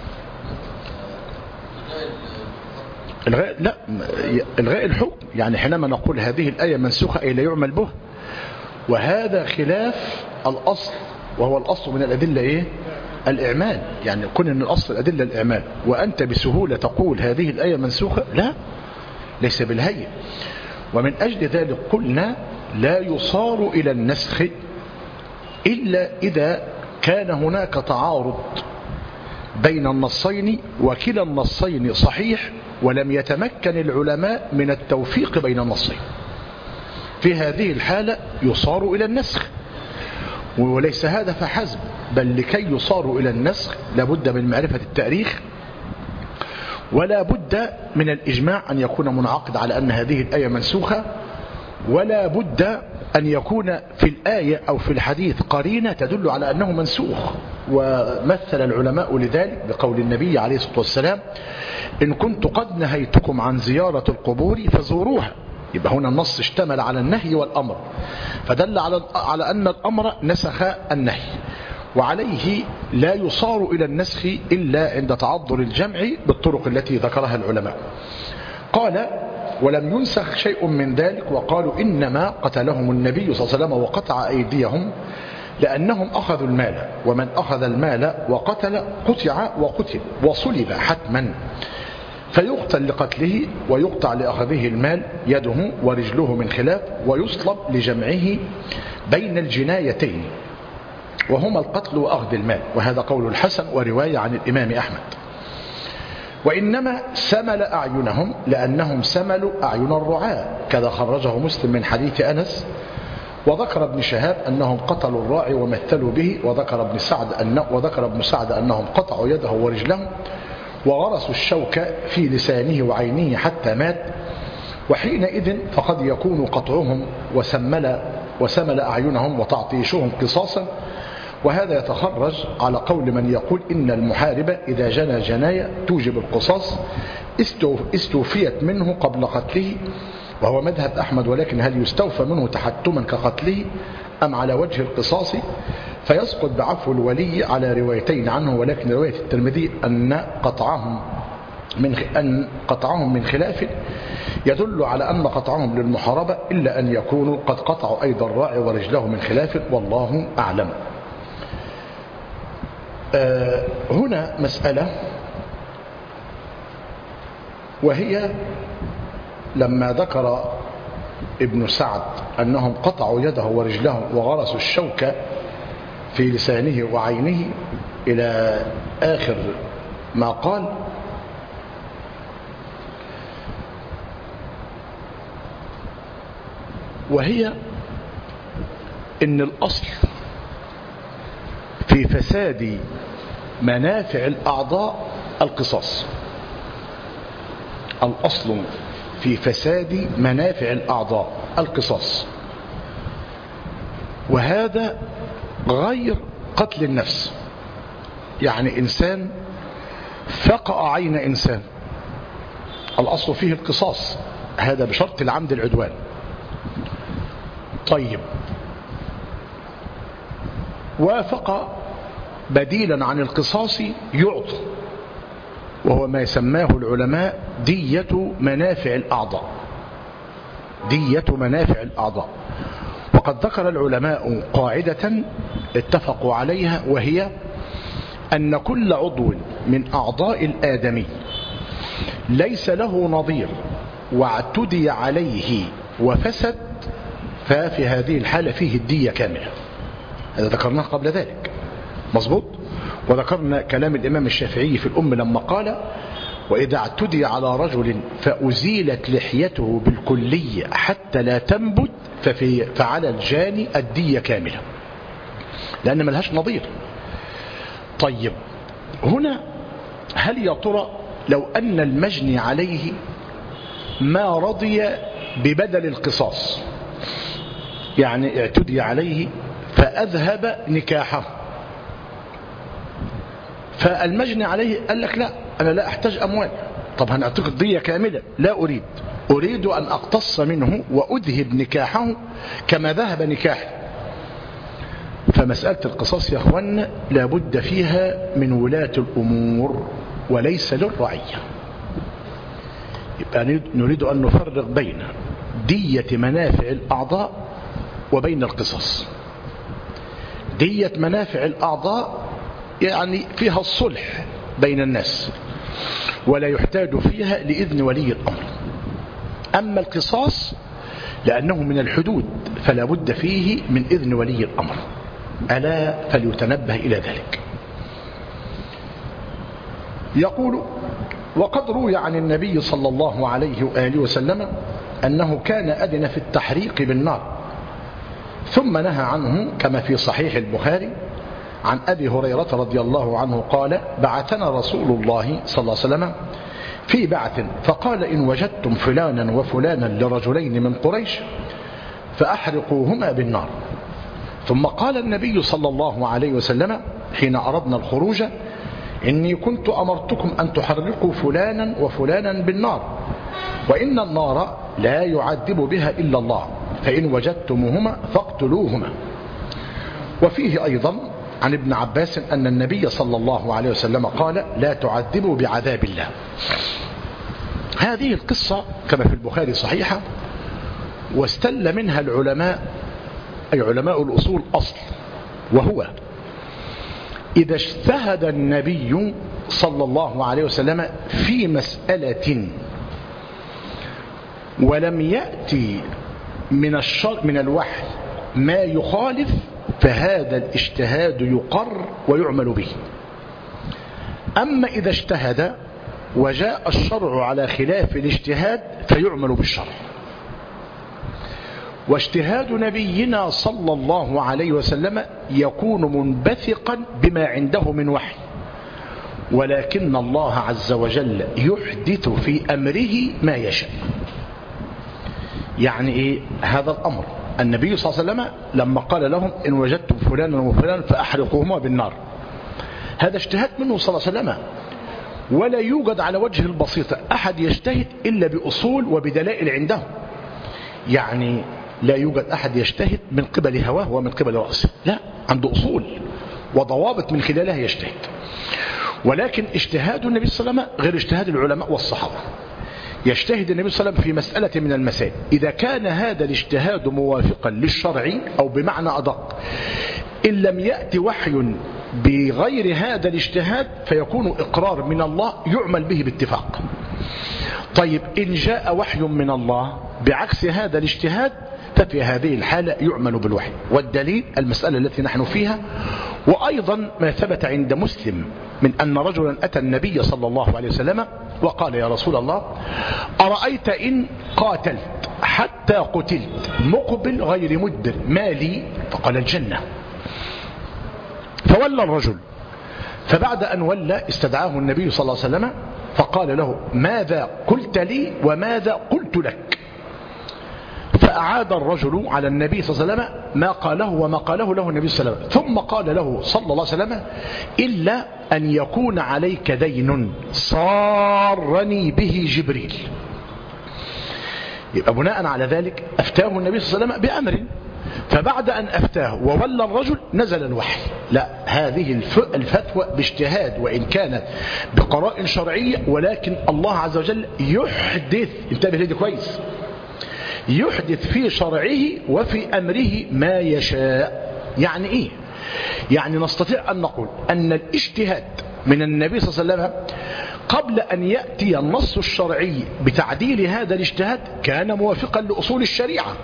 الغاء لا الغاء الحكم، يعني حينما نقول هذه الآية منسوخة أي لا يعمل به، وهذا خلاف الأصل، وهو الأصل من الأدلة إيه؟ الإعمال. يعني كون أن الأصل الأدلة الإعمال، وأنت بسهولة تقول هذه الآية منسوخة، لا، ليس بالهين. ومن أجل ذلك قلنا لا يصار إلى النسخ إلا إذا كان هناك تعارض بين النصين وكلا النصين صحيح، ولم يتمكن العلماء من التوفيق بين النصين. في هذه الحالة يصار إلى النسخ. وليس هذا فحسب، بل لكي يصار إلى النسخ لابد من معرفة التاريخ، ولا بد من الإجماع أن يكون منعقد على أن هذه الآية منسوخة، ولا بد أن يكون في الآية أو في الحديث قرينة تدل على أنه منسوخ. ومثل العلماء لذلك بقول النبي عليه الصلاة والسلام: إن كنت قد نهيتكم عن زيارة القبور فزوروها. يبقى هنا النص اشتمل على النهي والأمر، فدل على على أن الأمر نسخ النهي، وعليه لا يصار إلى النسخ إلا عند تعذر الجمع بالطرق التي ذكرها العلماء. قال: ولم ينسخ شيء من ذلك، وقالوا إنما قتلهم النبي صلى الله عليه وسلم وقطع أيديهم لأنهم أخذوا المال، ومن أخذ المال وقتل قطع وقتل وصلب حتما، فيقتل لقتله ويقطع لأخذه المال يده ورجله من خلاف، ويصلب لجمعه بين الجنايتين وهما القتل وأخذ المال. وهذا قول الحسن ورواية عن الإمام أحمد. وإنما سمل أعينهم لأنهم سملوا أعين الرعاة، كذا خرجه مسلم من حديث أنس. وذكر ابن شهاب أنهم قتلوا الراعي ومثلوا به، وذكر ابن سعد أن وذكر ابن سعد أنهم قطعوا يده ورجله وغرسوا الشوك في لسانه وعينه حتى مات. وحينئذ فقد يكون قطعهم وسمل وسمل أعينهم وتعطيشهم قصاصا. وهذا يتخرج على قول من يقول إن المحارب إذا جنى جناية توجب القصاص استوفيت منه قبل قتله، وهو مذهب أحمد. ولكن هل يستوفى منه تحتما كقتله أم على وجه القصاص؟ فيسقط بعفو الولي على روايتين عنه، ولكن رواية الترمذي أن قطعهم من أن قطعهم من خلاف يدل على أن قطعهم للمحاربة إلا أن يكونوا قد قطعوا أيضا الراعي ورجله من خلاف، والله أعلم. آه هنا مسألة، وهي لما ذكر ابن سعد أنهم قطعوا يده ورجله وغرسوا الشوك في لسانه وعينه إلى آخر ما قال، وهي إن الأصل في فساد منافع الأعضاء القصاص. الأصل في فساد منافع الأعضاء القصاص، وهذا غير قتل النفس. يعني إنسان فقع عين إنسان، الأصل فيه القصاص، هذا بشرط العمد العدوان. طيب، وافق بديلا عن القصاص يعطى، وهو ما يسماه العلماء دية منافع الأعضاء. دية منافع الأعضاء. وقد ذكر العلماء قاعدة اتفقوا عليها، وهي أن كل عضو من أعضاء الآدمي ليس له نظير واعتدي عليه وفسد، ففي هذه الحالة فيه الدية كاملة. هذا ذكرناه قبل ذلك، مظبوط. وذكرنا كلام الإمام الشافعي في الأم لما قال: وإذا اعتدي على رجل فأزيلت لحيته بالكلية حتى لا تنبت ففي فعلى الجاني الدية كاملة، لأن ملهاش نظير. طيب، هنا هل يا ترى لو أن المجني عليه ما رضي ببدل القصاص، يعني اعتدي عليه فأذهب نكاحه، فالمجني عليه قال لك: لا، أنا لا أحتاج أموال. طب هنعطيك الدية كاملة. لا أريد، أريد أن أقتص منه وأذهب نكاحه كما ذهب نكاحه. فمسألة القصاص يا أخوان لابد فيها من ولاة الأمور وليس للرعية. يبقى نريد أن نفرق بين دية منافع الأعضاء وبين القصاص. دية منافع الأعضاء يعني فيها الصلح بين الناس ولا يحتاج فيها لإذن ولي الأمر. أما القصاص لأنه من الحدود فلا بد فيه من إذن ولي الأمر، ألا فليتنبه إلى ذلك. يقول: وقد روي عن النبي صلى الله عليه وآله وسلم أنه كان أذن في التحريق بالنار ثم نهى عنه، كما في صحيح البخاري عن أبي هريرة رضي الله عنه قال: بعثنا رسول الله صلى الله عليه وسلم في بعث فقال: إن وجدتم فلانا وفلانا لرجلين من قريش فأحرقوهما بالنار. ثم قال النبي صلى الله عليه وسلم حين أردنا الخروج: إني كنت أمرتكم أن تحرقوا فلانا وفلانا بالنار، وإن النار لا يعذب بها إلا الله، فإن وجدتموهما فاقتلوهما. وفيه أيضا عن ابن عباس أن النبي صلى الله عليه وسلم قال: لا تعذبوا بعذاب الله. هذه القصة كما في البخاري صحيحة، واستل منها العلماء أي علماء الأصول أصل، وهو: إذا اجتهد النبي صلى الله عليه وسلم في مسألة ولم يأتي من الشرع من الوحي ما يخالف، فهذا الاجتهاد يقر ويعمل به. أما إذا اجتهد وجاء الشرع على خلاف الاجتهاد فيعمل بالشرع. واجتهاد نبينا صلى الله عليه وسلم يكون منبثقا بما عنده من وحي، ولكن الله عز وجل يحدث في أمره ما يشاء. يعني إيه هذا الأمر؟ النبي صلى الله عليه وسلم لما قال لهم: إن وجدتم فلانا وفلانا فأحرقوهما بالنار، هذا اجتهاد منه صلى الله عليه وسلم، ولا يوجد على وجه البسيطة أحد يجتهد إلا بأصول وبدلائل عنده. يعني لا يوجد أحد يجتهد من قبل هواه ومن قبل رأسه، لا، عنده أصول وضوابط من خلالها يجتهد. ولكن اجتهاد النبي صلى الله عليه وسلم غير اجتهاد العلماء والصحابة. يجتهد النبي صلى الله عليه وسلم في مسألة من المسائل، إذا كان هذا الاجتهاد موافقا للشرع، أو بمعنى أدق إن لم يأتي وحي بغير هذا الاجتهاد فيكون إقرار من الله يعمل به باتفاق. طيب إن جاء وحي من الله بعكس هذا الاجتهاد ففي هذه الحالة يعمل بالوحي. والدليل المسألة التي نحن فيها، وأيضا ما ثبت عند مسلم من أن رجلا أتى النبي صلى الله عليه وسلم وقال: يا رسول الله، أرأيت إن قاتلت حتى قتلت مقبل غير مدبر ما لي؟ فقال: الجنة. فولى الرجل، فبعد أن ولى استدعاه النبي صلى الله عليه وسلم فقال له: ماذا قلت لي وماذا قلت لك؟ فأعاد الرجل على النبي صلى الله عليه وسلم ما قاله وما قاله له النبي صلى الله عليه وسلم، ثم قال له صلى الله عليه وسلم: إلا أن يكون عليك دين صارني به جبريل. يبقى بناء على ذلك أفتاه النبي صلى الله عليه وسلم بأمر، فبعد أن أفتاه وولى الرجل نزل الوحي. لا، هذه الفتوى باجتهاد وإن كانت بقراء شرعية، ولكن الله عز وجل يحدث، انتبه لدي كويس، يحدث في شرعه وفي أمره ما يشاء. يعني إيه؟ يعني نستطيع أن نقول أن الاجتهاد من النبي صلى الله عليه وسلم قبل أن يأتي النص الشرعي بتعديل هذا الاجتهاد كان موافقا لأصول الشريعة،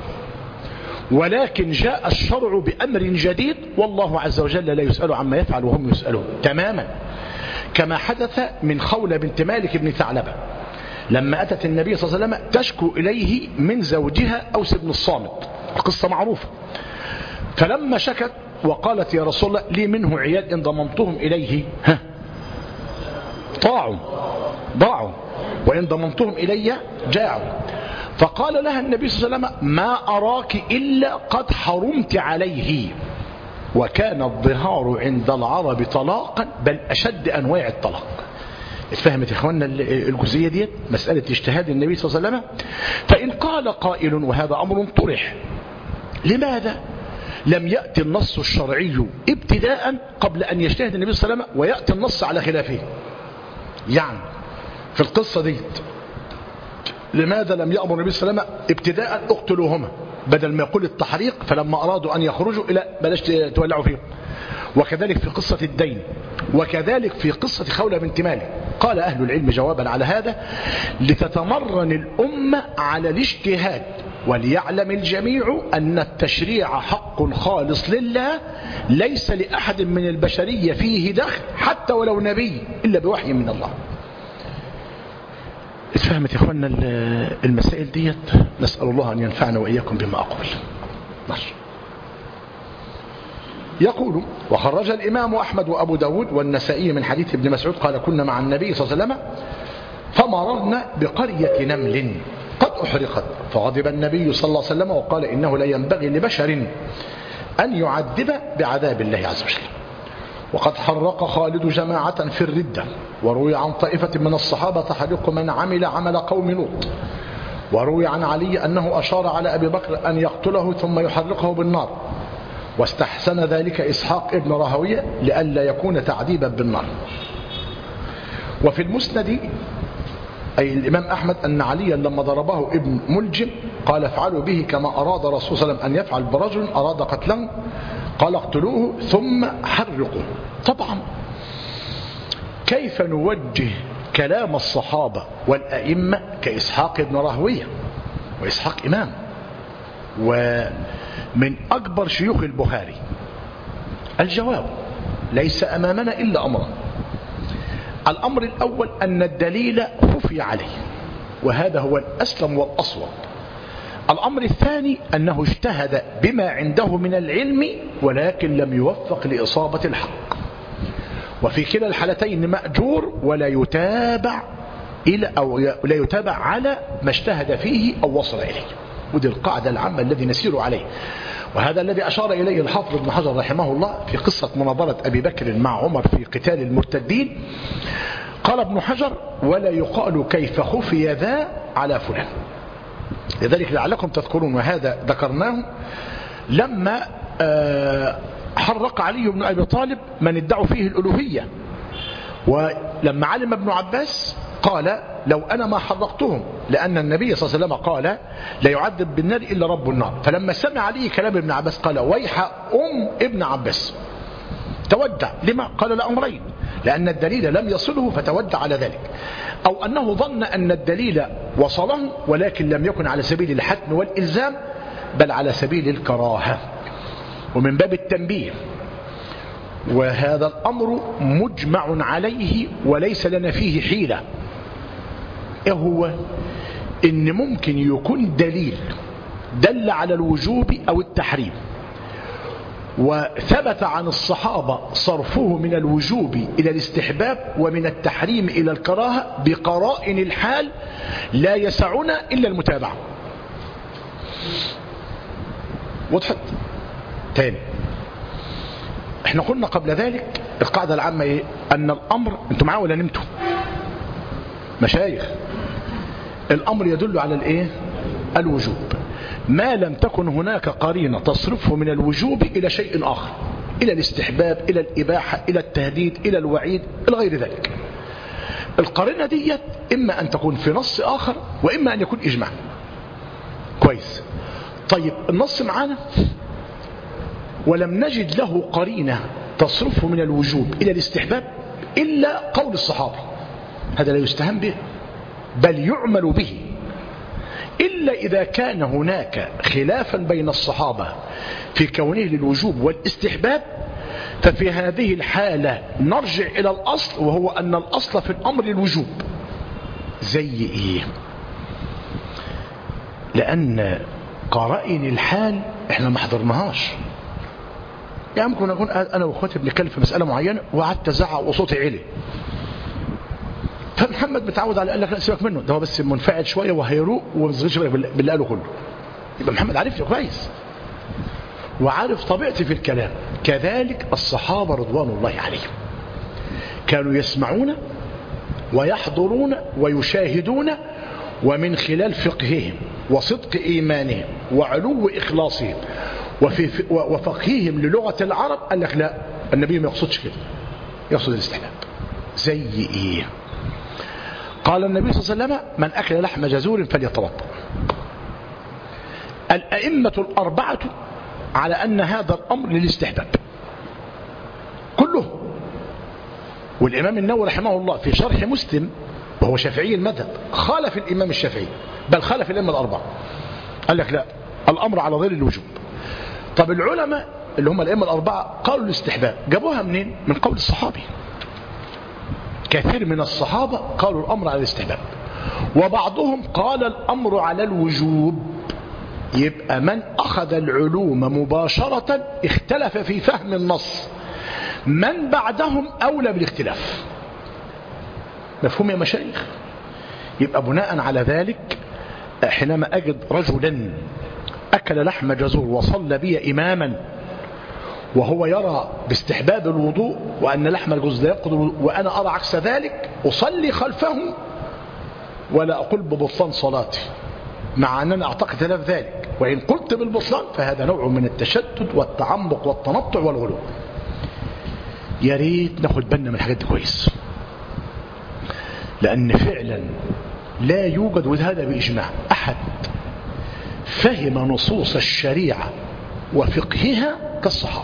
ولكن جاء الشرع بأمر جديد والله عز وجل لا يسأل عما يفعل وهم يسألون تماما، كما حدث من خولة بنت مالك بن ثعلبة لما أتت النبي صلى الله عليه وسلم تشكو إليه من زوجها أوس بن الصامت، القصة معروفة. فلما شكت وقالت: يا رسول الله، لي منه عيال إن ضممتهم إليه ها طاعوا ضاعوا وإن ضممتهم إلي جاعوا. فقال لها النبي صلى الله عليه وسلم: ما أراك إلا قد حرمت عليه. وكان الظهار عند العرب طلاقا، بل أشد أنواع الطلاق. اتفهمت يا إخواننا الجزئية دي، مسألة اجتهاد النبي صلى الله عليه وسلم. فإن قال قائل، وهذا أمر طرح، لماذا لم يأتي النص الشرعي ابتداء قبل أن يجتهد النبي صلى الله عليه وسلم ويأتي النص على خلافه؟ يعني في القصة دي لماذا لم يأمر النبي صلى الله عليه وسلم ابتداء اقتلوهما، بدل ما يقول التحريق فلما أرادوا أن يخرجوا إلى بلاش تولعوا فيهم؟ وكذلك في قصة الدين، وكذلك في قصة خولة بنت مالك. قال أهل العلم جوابا على هذا: لتتمرن الأمة على الاجتهاد، وليعلم الجميع أن التشريع حق خالص لله، ليس لأحد من البشرية فيه دخل حتى ولو نبي إلا بوحي من الله. اتفهمت يا اخوانا المسائل ديت؟ نسأل الله أن ينفعنا وإياكم بما أقول. ماشي. يقول: وخرج الإمام أحمد وأبو داود والنسائي من حديث ابن مسعود قال: كنا مع النبي صلى الله عليه وسلم فمررنا بقرية نمل قد أحرقت، فغضب النبي صلى الله عليه وسلم وقال: إنه لا ينبغي لبشر أن يعذب بعذاب الله عز وجل. وقد حرق خالد جماعة في الردة، وروي عن طائفة من الصحابة تحرق من عمل عمل قوم لوط، وروي عن علي أنه أشار على أبي بكر أن يقتله ثم يحرقه بالنار، واستحسن ذلك إسحاق ابن راهويه لئلا يكون تعذيبا بالنار. وفي المسند أي الإمام أحمد أن عليا لما ضربه ابن ملجم قال: افعلوا به كما أراد رسول صلى الله عليه وسلم أن يفعل برجل أراد قتله، قال: اقتلوه ثم حرقوه. طبعا كيف نوجه كلام الصحابة والأئمة كإسحاق ابن راهويه، وإسحاق إمام ومن أكبر شيوخ البخاري؟ الجواب: ليس أمامنا إلا أمرا. الأمر الأول أن الدليل خفي عليه، وهذا هو الأسلم والأصوب. الأمر الثاني أنه اجتهد بما عنده من العلم ولكن لم يوفق لإصابة الحق، وفي كلا الحالتين مأجور ولا يتابع إلى أو لا يتابع على ما اجتهد فيه أو وصل إليه. ودي القاعدة العامة الذي نسير عليه، وهذا الذي أشار إليه الحافظ ابن حجر رحمه الله في قصة مناظرة أبي بكر مع عمر في قتال المرتدين. قال ابن حجر: ولا يقال كيف خفي ذا على فلان. لذلك لعلكم تذكرون، وهذا ذكرناه لما حرق علي بن أبي طالب من ادعوا فيه الألوهية، ولما علم ابن عباس قال لو أنا ما حرقتهم، لأن النبي صلى الله عليه وسلم قال لا يعذب بالنار إلا رب النار. فلما سمع عليه كلام ابن عباس قال ويح أم ابن عباس، تودع. لما؟ قال لأمرين: لأن الدليل لم يصله فتودع على ذلك، أو أنه ظن أن الدليل وصله ولكن لم يكن على سبيل الحتم والإلزام بل على سبيل الكراهة. ومن باب التنبيه، وهذا الأمر مجمع عليه وليس لنا فيه حيلة، إيه هو؟ إن ممكن يكون دليل دل على الوجوب أو التحريم، وثبت عن الصحابة صرفه من الوجوب إلى الاستحباب ومن التحريم إلى الكراهة بقرائن الحال لا يسعنا إلا المتابعة. وضحت؟ تاني، احنا قلنا قبل ذلك القاعدة العامة ايه؟ أن الأمر، انتوا معاه ولا نمتوا مشايخ؟ الأمر يدل على الايه؟ الوجوب، ما لم تكن هناك قرينة تصرفه من الوجوب إلى شيء آخر، إلى الاستحباب، إلى الإباحة، إلى التهديد، إلى الوعيد، إلى غير ذلك. القرينة دي إما أن تكون في نص آخر وإما أن يكون إجماع. كويس. طيب النص معانا ولم نجد له قرينة تصرفه من الوجوب إلى الاستحباب إلا قول الصحابة، هذا لا يستهان به بل يعمل به، إلا إذا كان هناك خلافا بين الصحابة في كونه للوجوب والاستحباب، ففي هذه الحالة نرجع إلى الأصل، وهو أن الأصل في الأمر الوجوب. زي إيه؟ لأن قرائن الحال إحنا ما حضرناهاش. يعني ممكن أكون أنا وأخواتي بنتكلم في مسألة معينة وقعدت أزعق وصوتي عالي، فمحمد متعود على قال لك لا سيبك منه، ده هو بس منفعل شويه وهيروق وما بيصغرش باللي قاله كله. يبقى محمد عارفني كويس وعارف طبيعتي في الكلام. كذلك الصحابه رضوان الله عليهم كانوا يسمعون ويحضرون ويشاهدون، ومن خلال فقههم وصدق ايمانهم وعلو اخلاصهم وفي وفقههم للغه العرب قال لك لا، النبي ما يقصدش كده، يقصد الاستحباب. زي ايه؟ قال النبي صلى الله عليه وسلم من أكل لحم جزور فليتوضأ. الأئمة الأربعة على أن هذا الأمر للاستحباب كله. والإمام النووي رحمه الله في شرح مسلم وهو شافعي المذهب خالف الإمام الشافعي، بل خالف الأئمة الأربعة، قال لك لا، الأمر على غير الوجوب. طب العلماء اللي هم الأئمة الأربعة قالوا الاستحباب، جابوها منين؟ من قول الصحابي. كثير من الصحابة قالوا الأمر على الاستحباب، وبعضهم قال الأمر على الوجوب. يبقى من أخذ العلوم مباشرة اختلف في فهم النص، من بعدهم أولى بالاختلاف. مفهوم يا مشايخ؟ يبقى بناء على ذلك حينما أجد رجلا أكل لحم جزور وصلى بي إماما وهو يرى باستحباب الوضوء وأن لحم الجزور لا يقضي الوضوء، وأنا أرى عكس ذلك، أصلي خلفه ولا أقول ببطلان صلاتي، مع أننا أعتقد خلاف ذلك. وإن قلت بالبطلان فهذا نوع من التشدد والتعمق والتنطع والغلو. يا ريت ناخد بالنا من الحاجات دي كويس، لأن فعلا لا يوجد، وهذا بإجماع، أحد فهم نصوص الشريعة وفقهها كالصحابة.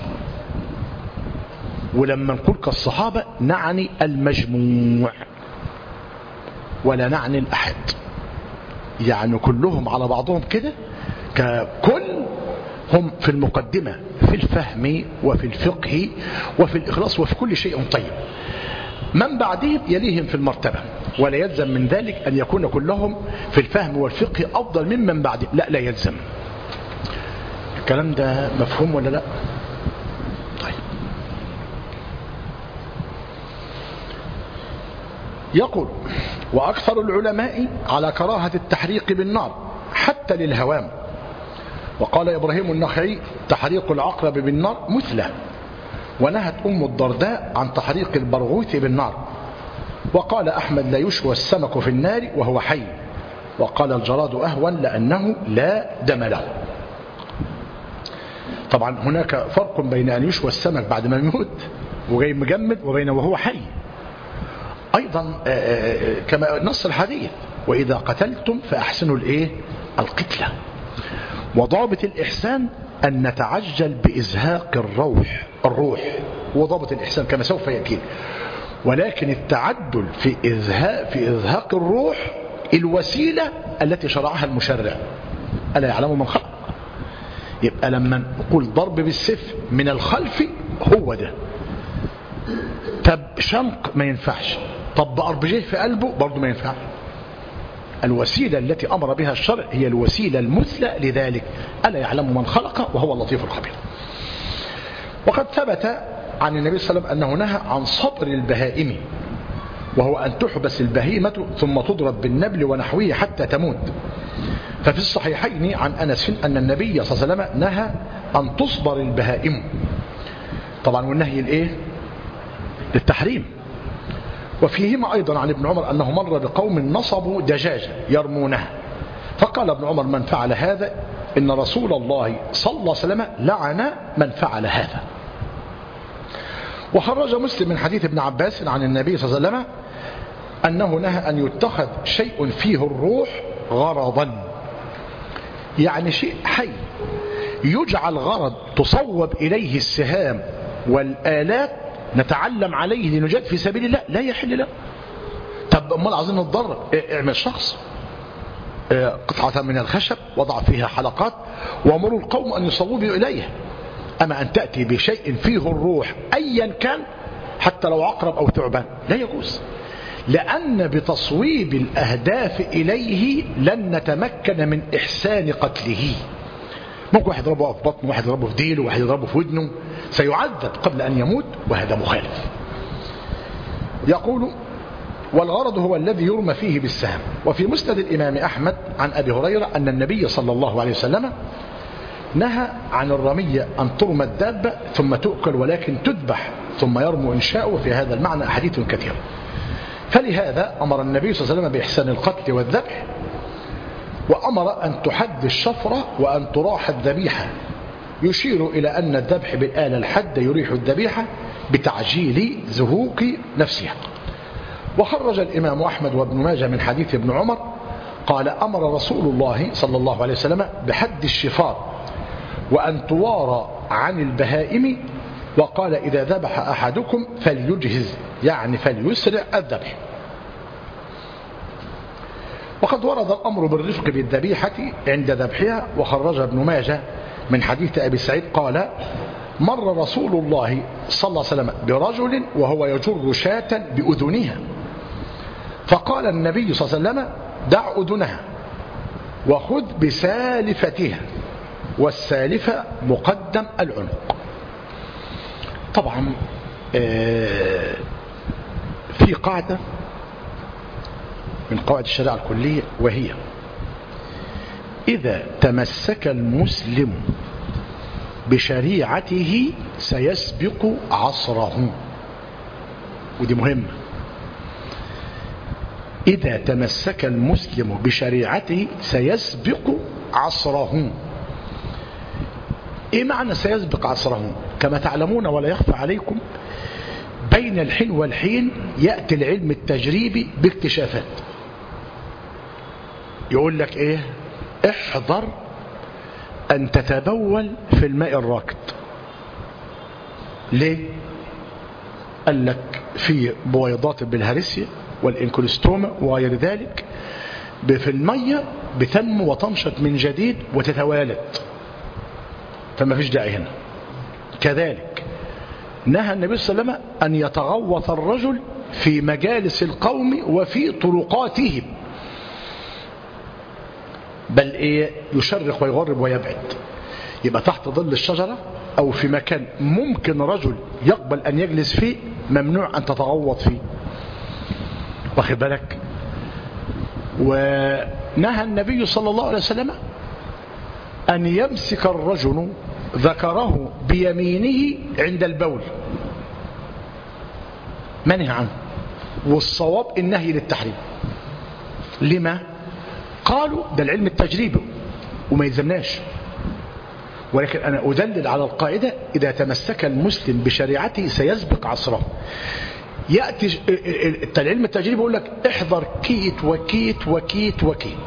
ولما نقول كالصحابة نعني المجموع ولا نعني الأحد، يعني كلهم على بعضهم كده ككل هم في المقدمة في الفهم وفي الفقه وفي الإخلاص وفي كل شيء طيب. من بعدهم يليهم في المرتبة، ولا يلزم من ذلك أن يكون كلهم في الفهم والفقه أفضل ممن بعدهم، لا لا يلزم. الكلام ده مفهوم ولا لا؟ طيب، يقول وأكثر العلماء على كراهة التحريق بالنار حتى للهوام. وقال إبراهيم النخعي تحريق العقرب بالنار مثلى. ونهت أم الدرداء عن تحريق البرغوث بالنار. وقال أحمد لا يشوى السمك في النار وهو حي. وقال الجراد أهون لأنه لا دم له. طبعا هناك فرق بين أن يشوى السمك بعد ما يموت وجاي مجمد، وبين وهو حي. أيضا كما نص الحديث وإذا قتلتم فأحسنوا الإيه؟ القتلة. وضابط الإحسان أن نتعجل بإزهاق الروح الروح وضابط الإحسان كما سوف يأتي. ولكن التعدل في إزهاق, في إزهاق الروح الوسيلة التي شرعها المشرع، ألا يعلم من خلق. يبقى لما نقول ضرب بالسيف من الخلف هو ده. طب شنق ما ينفعش، طب بأربجيه في قلبه برضه ما ينفعش. الوسيلة التي أمر بها الشرع هي الوسيلة المثلى لذلك، ألا يعلم من خلق وهو اللطيف الخبير. وقد ثبت عن النبي صلى الله عليه وسلم أنه نهى عن صبر البهائم، وهو أن تحبس البهيمة ثم تضرب بالنبل ونحوه حتى تموت. ففي الصحيحين عن أنس أن النبي صلى الله عليه وسلم نهى أن تصبر البهائم، طبعا والنهي الإيه؟ للتحريم. وفيهما أيضا عن ابن عمر أنه مر بقوم نصبوا دجاجة يرمونها، فقال ابن عمر من فعل هذا إن رسول الله صلى الله عليه وسلم لعن من فعل هذا. وخرج مسلم من حديث ابن عباس عن النبي صلى الله عليه وسلم أنه نهى أن يتخذ شيء فيه الروح غرضا، يعني شيء حي يجعل غرض تصوب إليه السهام والآلات نتعلم عليه لنجاد في سبيل الله، لا يحل له. طب امال عايزين نتضرر، اعمل شخص قطعة من الخشب وضع فيها حلقات وامروا القوم أن يصوبوا إليه. أما أن تأتي بشيء فيه الروح أيا كان حتى لو عقرب أو ثعبان لا يجوز، لأن بتصويب الأهداف إليه لن نتمكن من إحسان قتله. ممكن واحد يضربه في بطنه، واحد يضربه في ديله، واحد يضربه في ودنه، سيعذب قبل أن يموت، وهذا مخالف. يقول والغرض هو الذي يرمى فيه بالسهم. وفي مسند الإمام أحمد عن أبي هريرة أن النبي صلى الله عليه وسلم نهى عن الرمية أن ترمى الدابة ثم تؤكل ولكن تذبح ثم يرموا إن شاءوا. في هذا المعنى أحاديث كثيرة. فلهذا أمر النبي صلى الله عليه وسلم بإحسان القتل والذبح، وأمر أن تحد الشفرة وأن تراح الذبيحة، يشير إلى أن الذبح بالآلة الحد يريح الذبيحة بتعجيل زهوق نفسها. وخرج الإمام أحمد وابن ماجه من حديث ابن عمر قال أمر رسول الله صلى الله عليه وسلم بحد الشفار وأن توارى عن البهائم، وقال إذا ذبح أحدكم فليجهز، يعني فليسرع الذبح. وقد ورد الأمر بالرفق بالذبيحة عند ذبحها. وخرج ابن ماجه من حديث أبي سعيد قال مر رسول الله صلى الله عليه وسلم برجل وهو يجر شاة بأذنها، فقال النبي صلى الله عليه وسلم دع أذنها وخذ بسالفتها، والسالفة مقدم العنق. طبعا في قاعدة من قواعد الشريعة الكلية، وهي إذا تمسك المسلم بشريعته سيسبق عصره. ودي مهمة. إذا تمسك المسلم بشريعته سيسبق عصره. إيه معنى سيسبق عصره؟ كما تعلمون ولا يخفى عليكم بين الحين والحين يأتي العلم التجريبي باكتشافات. يقول لك إيه؟ احذر أن تتبول في الماء الراكد. ليه؟ قال لك في بويضات البلهارسيا والإنكولستوما وغير ذلك في المية بتنمو وتنشط من جديد وتتوالد، فما فيش داعي هنا. كذلك نهى النبي صلى الله عليه وسلم أن يتغوط الرجل في مجالس القوم وفي طرقاتهم، بل إيه يشرق ويغرب ويبعد. يبقى تحت ظل الشجرة أو في مكان ممكن رجل يقبل أن يجلس فيه ممنوع أن تتغوط فيه، واخد بالك. ونهى النبي صلى الله عليه وسلم أن يمسك الرجل ذكره بيمينه عند البول، منهي عنه. والصواب النهي للتحريم. لما؟ قالوا ده العلم التجريبي وما يلزمناش، ولكن أنا أدلل على القاعدة إذا تمسك المسلم بشريعته سيسبق عصره. يأتي العلم التجريبي يقول لك احذر كيت وكيت وكيت وكيت.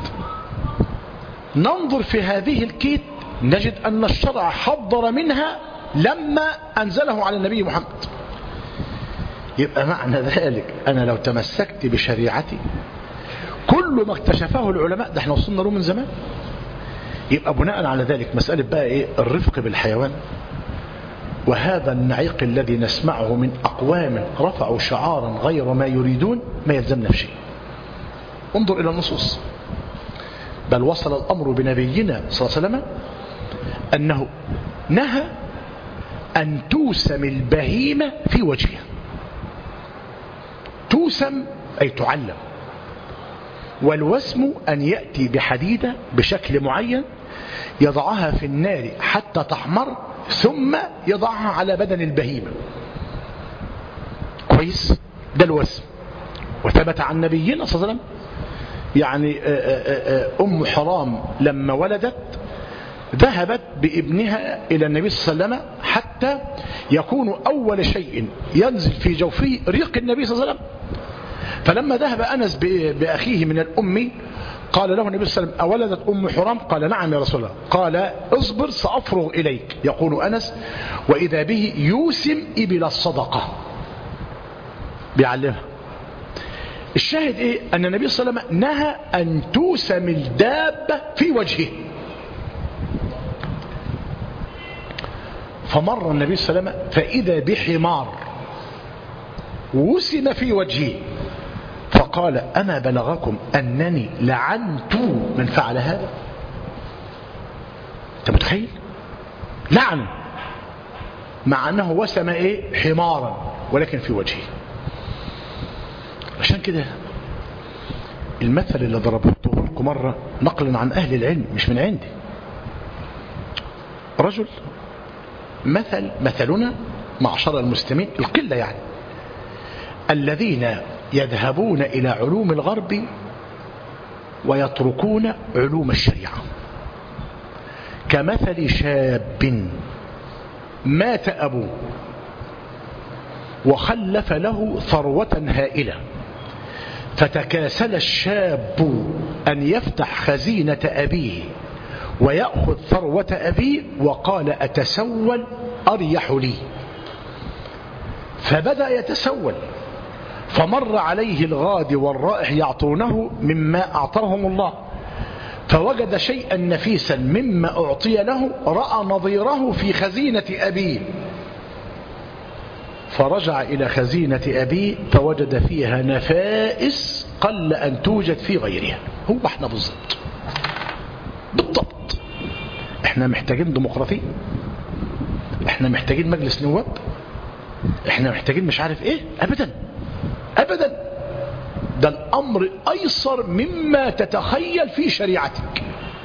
ننظر في هذه الكيت نجد أن الشرع حذر منها لما أنزله على النبي محمد. يبقى معنى ذلك أنا لو تمسكت بشريعتي كل ما اكتشفه العلماء ده احنا وصلنا له من زمان. يبقى بناء على ذلك مسألة بقى ايه الرفق بالحيوان، وهذا النعيق الذي نسمعه من أقوام رفعوا شعارا غير ما يريدون ما يلزمنا في شيء. انظر إلى النصوص. بل وصل الأمر بنبينا صلى الله عليه وسلم أنه نهى أن توسم البهيمة في وجهها. توسم أي تعلم، والوسم أن يأتي بحديدة بشكل معين يضعها في النار حتى تحمر ثم يضعها على بدن البهيمة. كويس؟ ده الوسم. وثبت عن نبينا صلى الله عليه وسلم يعني أم حرام لما ولدت ذهبت بابنها إلى النبي صلى الله عليه وسلم حتى يكون أول شيء ينزل في جوفه ريق النبي صلى الله عليه وسلم. فلما ذهب أنس بأخيه من الأم قال له النبي صلى الله عليه وسلم أولدت أم حرام؟ قال نعم يا رسول الله. قال اصبر سأفرغ إليك. يقول أنس وإذا به يوسم إبل الصدقة بيعلمها. الشاهد إيه؟ أن النبي صلى الله عليه وسلم نهى أن توسم الدابة في وجهه. فمر النبي صلى الله عليه وسلم فإذا بحمار وسم في وجهه فقال أما بلغكم أنني لعنت من فعل هذا؟ أنت متخيل؟ لعن مع أنه وسم إيه؟ حمارا ولكن في وجهه. عشان كده المثل اللي ضربته لكم مرة نقلا عن أهل العلم مش من عندي. رجل مثل مثلنا معشر المسلمين القلة يعني الذين يذهبون إلى علوم الغرب ويتركون علوم الشريعة، كمثل شاب مات أبوه وخلف له ثروة هائلة، فتكاسل الشاب أن يفتح خزينة أبيه ويأخذ ثروة أبيه وقال أتسول أريح لي. فبدأ يتسول، فمر عليه الغادي والرائح يعطونه مما أعطاهم الله، فوجد شيئا نفيسا مما أعطي له رأى نظيره في خزينة أبيه، فرجع إلى خزينة أبيه فوجد فيها نفائس قل أن توجد في غيرها. هو احنا بالضبط بالضبط. احنا محتاجين ديمقراطية، احنا محتاجين مجلس نواب، احنا محتاجين مش عارف ايه. ابدا ابدا، ده الامر ايسر مما تتخيل في شريعتك.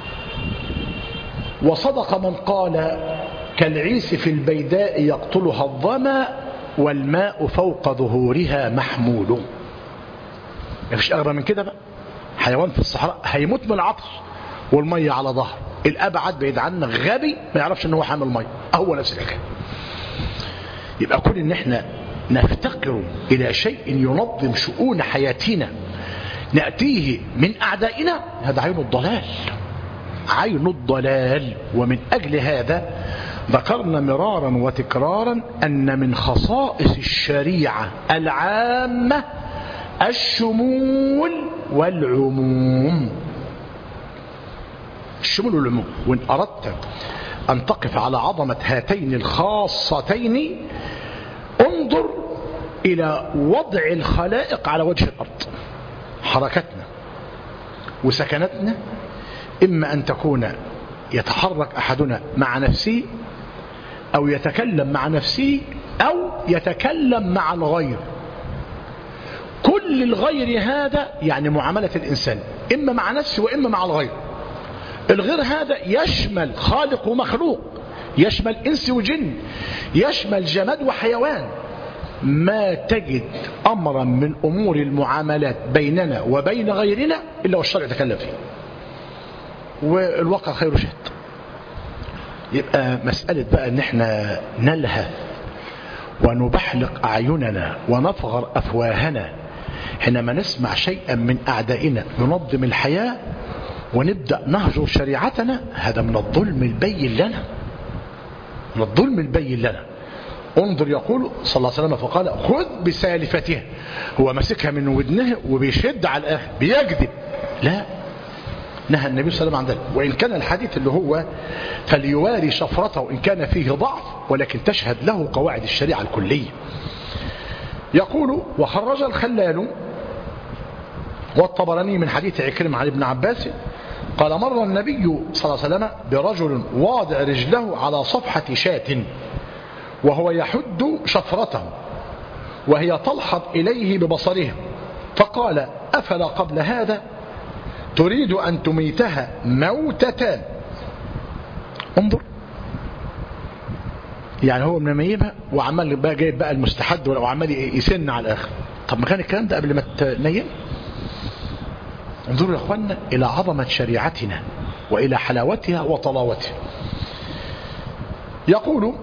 وصدق من قال كالعيس في البيداء يقتلها الظما والماء فوق ظهورها محمول. مفيش اغرى من كده بقى. حيوان في الصحراء هيموت من العطش والمية على ظهر، الابعد بعيد عنك غبي ما يعرفش ان هو حامل مية، هو نفس الحكايه. يبقى كل ان احنا نفتقر الى شيء ينظم شؤون حياتنا نأتيه من اعدائنا، هذا عين الضلال، عين الضلال. ومن اجل هذا ذكرنا مرارا وتكرارا ان من خصائص الشريعة العامة الشمول والعموم. الشمول والعموم. وان اردت ان تقف على عظمة هاتين الخاصتين انظر الى وضع الخلائق على وجه الارض. حركتنا وسكنتنا اما ان تكون يتحرك احدنا مع نفسه او يتكلم مع نفسه او يتكلم مع الغير. كل الغير هذا يعني معاملة الانسان اما مع نفسه واما مع الغير. الغير هذا يشمل خالق ومخلوق، يشمل انس وجن، يشمل جماد وحيوان. ما تجد امرا من امور المعاملات بيننا وبين غيرنا الا والشرع يتكلم فيه، والواقع خير شهد. يبقى مسألة بقى ان احنا نلهى ونبحلق أعيننا ونفغر أفواهنا حينما نسمع شيئا من أعدائنا ينظم الحياة ونبدأ نهجر شريعتنا. هذا من الظلم البين لنا، من الظلم البين لنا. انظر يقول صلى الله عليه وسلم فقال خذ بسالفته، هو مسكها من ودنه وبيشد على الآخر بيكذب. لا، نهى النبي صلى الله عليه وسلم عن ذلك. وإن كان الحديث اللي هو فليواري شفرته إن كان فيه ضعف، ولكن تشهد له قواعد الشريعة الكلية. يقول وخرج الخلال والطبراني من حديث عكرمة عن ابن عباس قال مر النبي صلى الله عليه وسلم برجل واضع رجله على صفحة شاة وهو يحد شفرته وهي تلحظ إليه ببصره، فقال أفلا قبل هذا تريد أن تميتها موتتان. انظر، يعني هو منيمها وعمال بقى جايب بقى المستحد وعمال يسن على الآخر. طب ما كان الكلام ده قبل ما تنيم؟ انظروا يا اخوانا إلى عظمة شريعتنا وإلى حلاوتها وطلاوتها. يقول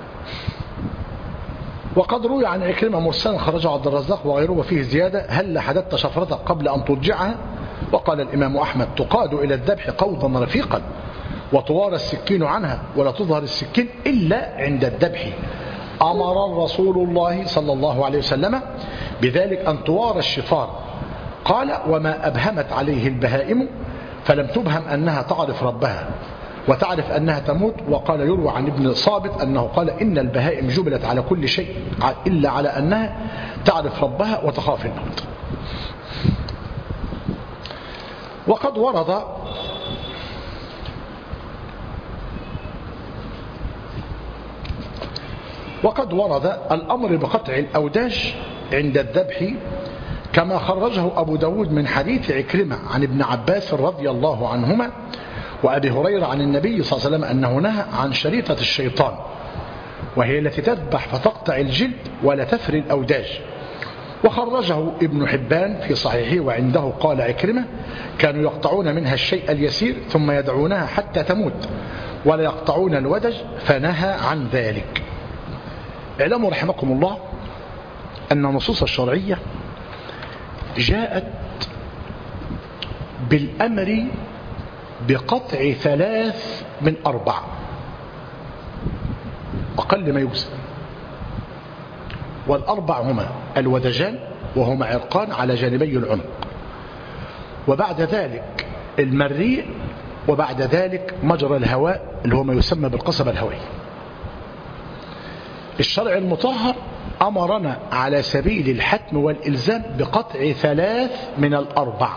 وقد روي عن عكرمة مرسلا خرجه عبد الرزاق وغيره وفيه زيادة هل حددت شفرتك قبل أن تضجعها؟ وقال الإمام أحمد تقاد إلى الذبح قوضا رفيقا وتوارى السكين عنها ولا تظهر السكين إلا عند الذبح. أمر رسول الله صلى الله عليه وسلم بذلك أن توارى الشفار. قال وما أبهمت عليه البهائم فلم تبهم أنها تعرف ربها وتعرف أنها تموت. وقال يروى عن ابن صابت أنه قال إن البهائم جبلت على كل شيء إلا على أنها تعرف ربها وتخاف الموت. وقد ورد وقد ورد الأمر بقطع الأوداج عند الذبح كما خرجه أبو داود من حديث عكرمة عن ابن عباس رضي الله عنهما وأبي هريرة عن النبي صلى الله عليه وسلم أنه نهى عن شريطة الشيطان وهي التي تذبح فتقطع الجلد ولا تفري الأوداج. وخرجه ابن حبان في صحيحه وعنده قال عكرمة كانوا يقطعون منها الشيء اليسير ثم يدعونها حتى تموت ولا يقطعون الودج فنهى عن ذلك. اعلموا رحمكم الله أن النصوص الشرعية جاءت بالأمر بقطع ثلاث من أربع أقل ما يوزن، والأربع هما الودجان وهما عرقان على جانبي العنق، وبعد ذلك المريء، وبعد ذلك مجرى الهواء اللي هو ما يسمى بالقصبة الهوائية. الشرع المطهر أمرنا على سبيل الحتم والإلزام بقطع ثلاث من الأربع،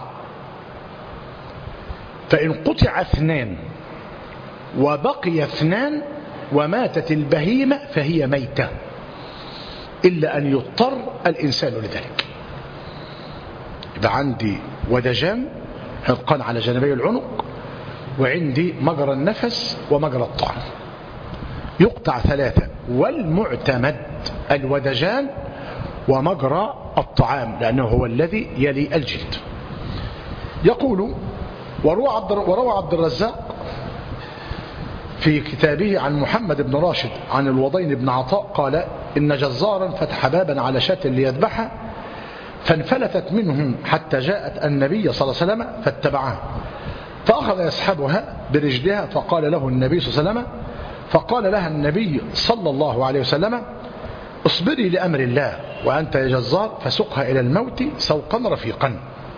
فإن قطع اثنان وبقي اثنان وماتت البهيمة فهي ميتة إلا أن يضطر الإنسان لذلك. يبقى عندي ودجان عرقان على جانبي العنق، وعندي مجرى النفس ومجرى الطعن، يقطع ثلاثة، والمعتمد الودجان ومجرى الطعام لأنه هو الذي يلي الجلد. يقول وروى عبد الرزاق في كتابه عن محمد بن راشد عن الوضين بن عطاء قال إن جزارا فتح بابا على شاة ليذبحها فانفلتت منهم حتى جاءت النبي صلى الله عليه وسلم فاتبعها فأخذ يسحبها برجلها فقال له النبي صلى الله عليه وسلم فقال لها النبي صلى الله عليه وسلم اصبري لأمر الله وأنت يا جزار فسقها إلى الموت سوقا رفيقا.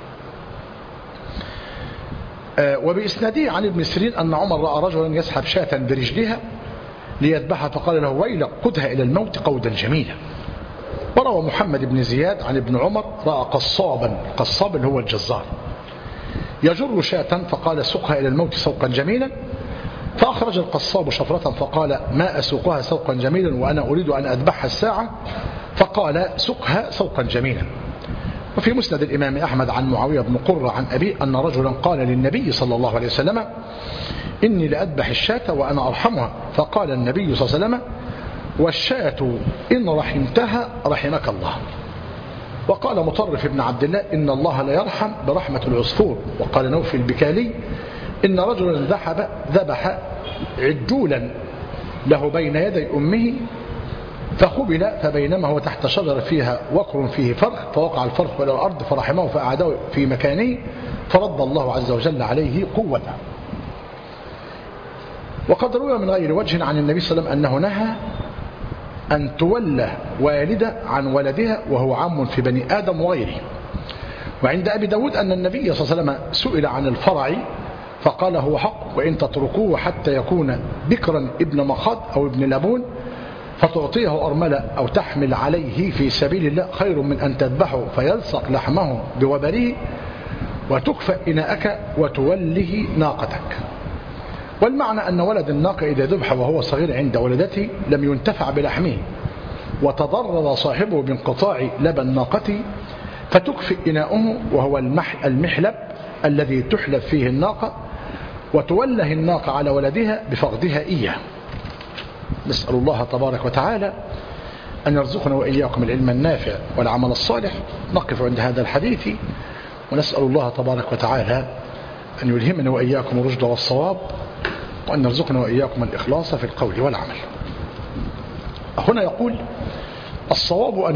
وبإسناده عن ابن سيرين أن عمر رأى رجلا يسحب شاة برجلها ليذبحها فقال له ويلك قدها إلى الموت قودا جميلا. وروى محمد بن زياد عن ابن عمر رأى قصابا، قصاب اللي هو الجزار، يجر شاة فقال سقها إلى الموت سوقا جميلا، فأخرج القصاب شفرة فقال ما أسوقها سوقا جميلا وأنا أريد أن أذبحها الساعة، فقال سقها سوقا جميلا. وفي مسند الإمام أحمد عن معاوية بن قرة عن أبي أن رجلا قال للنبي صلى الله عليه وسلم إني لأذبح الشاة وأنا أرحمها، فقال النبي صلى الله عليه وسلم والشاة إن رحمتها رحمك الله. وقال مطرف بن عبد الله إن الله لا يرحم برحمة العصفور. وقال نوفي البكالي إن رجلا ذهب ذبح عجولا له بين يدي أمه فقبل، فبينما هو تحت شجرة فيها وقر فيه فرخ، فوقع الفرخ إلى الأرض فرحمه فأعاده في مكانه، فرد الله عز وجل عليه قوته. وقد روى من غير وجه عن النبي صلى الله عليه وسلم أنه نهى أن تولى والدة عن ولدها وهو عم في بني آدم وغيره. وعند أبي داود أن النبي صلى الله عليه وسلم سئل عن الفرع فقال هو حق، وإن تتركوه حتى يكون بكرا ابن مخاض أو ابن لبون فتعطيه أرملة أو تحمل عليه في سبيل الله خير من أن تذبحه فيلصق لحمه بوبره وتكفأ إناءك وتوله ناقتك. والمعنى أن ولد الناقة إذا ذبح وهو صغير عند ولدته لم ينتفع بلحمه، وتضرر صاحبه بانقطاع لبن ناقته، فتكفئ إناؤه وهو المحلب الذي تحلب فيه الناقة، وتوله الناقة على ولدها بفقدها إياه. نسأل الله تبارك وتعالى أن يرزقنا وإياكم العلم النافع والعمل الصالح. نقف عند هذا الحديث، ونسأل الله تبارك وتعالى أن يلهمنا وإياكم الرشد والصواب، وأن يرزقنا وإياكم الإخلاص في القول والعمل. هنا يقول الصواب أن